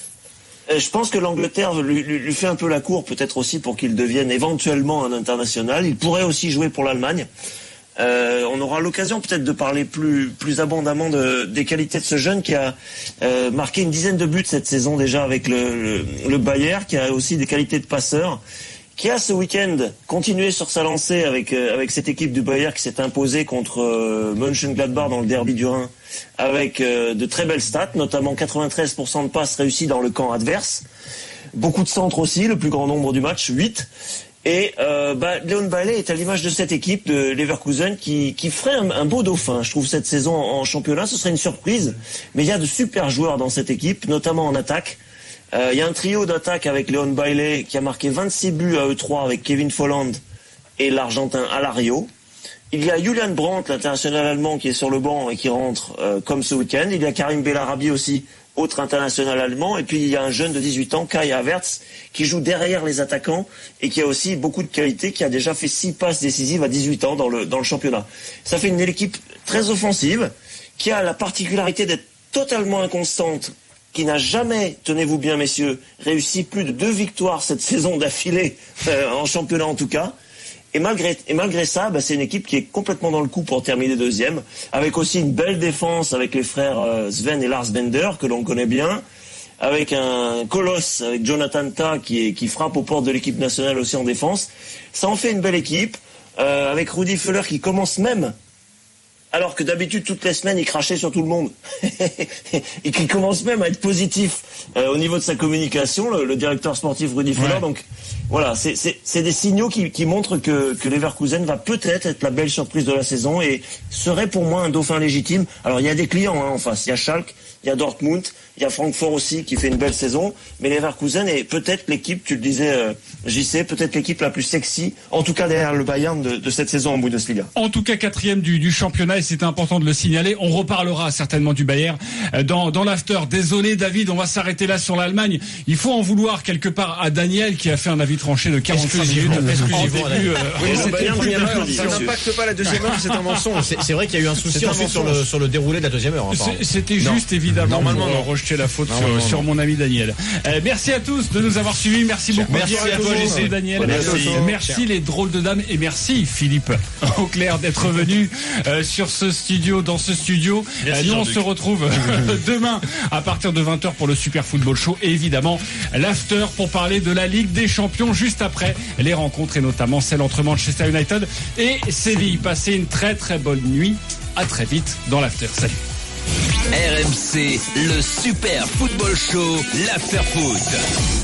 Speaker 10: Je pense que l'Angleterre lui fait un peu la cour, peut-être aussi pour qu'il devienne éventuellement un international. Il pourrait aussi jouer pour l'Allemagne. On aura l'occasion peut-être de parler plus abondamment des qualités de ce jeune qui a marqué une dizaine de buts cette saison déjà avec le Bayern, qui a aussi des qualités de passeur, qui a ce week-end continué sur sa lancée avec cette équipe du Bayern qui s'est imposée contre Mönchengladbach dans le derby du Rhin avec de très belles stats, notamment 93% de passes réussies dans le camp adverse, beaucoup de centres aussi, le plus grand nombre du match, 8. Et Leon Bailey est à l'image de cette équipe de Leverkusen qui ferait un beau dauphin, je trouve, cette saison en championnat. Ce serait une surprise, mais il y a de super joueurs dans cette équipe, notamment en attaque. Il y a un trio d'attaque avec Leon Bailey qui a marqué 26 buts à E3 avec Kevin Volland et l'Argentin Alario. Il y a Julian Brandt, l'international allemand, qui est sur le banc et qui rentre comme ce week-end. Il y a Karim Bellarabi aussi, autre international allemand. Et puis il y a un jeune de 18 ans, Kai Havertz, qui joue derrière les attaquants et qui a aussi beaucoup de qualité, qui a déjà fait 6 passes décisives à 18 ans dans le championnat. Ça fait une équipe très offensive, qui a la particularité d'être totalement inconstante, qui n'a jamais, tenez-vous bien messieurs, réussi plus de 2 victoires cette saison d'affilée, en championnat en tout cas. Et malgré ça, c'est une équipe qui est complètement dans le coup pour terminer deuxième, avec aussi une belle défense avec les frères Sven et Lars Bender, que l'on connaît bien, avec un colosse, avec Jonathan Tah, qui frappe aux portes de l'équipe nationale aussi en défense. Ça en fait une belle équipe, avec Rudi Völler qui commence même alors que d'habitude toutes les semaines il crachait sur tout le monde et qu'il commence même à être positif au niveau de sa communication, le directeur sportif Rudi Völler. Donc voilà, c'est des signaux qui montrent que Leverkusen va peut-être être la belle surprise de la saison et serait pour moi un dauphin légitime. Alors il y a des clients en face, il y a Schalke, il y a Dortmund, il y a Francfort aussi qui fait une belle saison, mais Leverkusen est peut-être l'équipe, tu le disais JC, peut-être l'équipe la plus sexy, en tout cas derrière le Bayern de cette saison en Bundesliga.
Speaker 4: En tout cas 4e du championnat, et c'est important de le signaler. On reparlera certainement du Bayern dans l'after. Désolé David, on va s'arrêter là sur l'Allemagne. Il faut en vouloir quelque part à Daniel qui a fait un avis tranché de 45 minutes.
Speaker 6: Ça n'impacte pas la deuxième heure, c'est un mensonge. C'est vrai qu'il y a eu un souci ensuite sur le déroulé de la deuxième heure.
Speaker 4: C'était juste évidemment pour rejeter la faute sur mon ami Daniel. Merci à tous de nous avoir suivis. Merci beaucoup.
Speaker 7: Merci à toi JC.
Speaker 4: Daniel. Merci les drôles de dames et merci Philippe Auclair d'être venu dans ce studio. Nous on se retrouve demain à partir de 20h pour le Super Football Show et évidemment l'after pour parler de la Ligue des Champions juste après les rencontres et notamment celle entre Manchester United et Séville. Passez une très très bonne nuit. À très vite dans l'after. Salut.
Speaker 1: RMC, le Super Football Show, l'After Foot.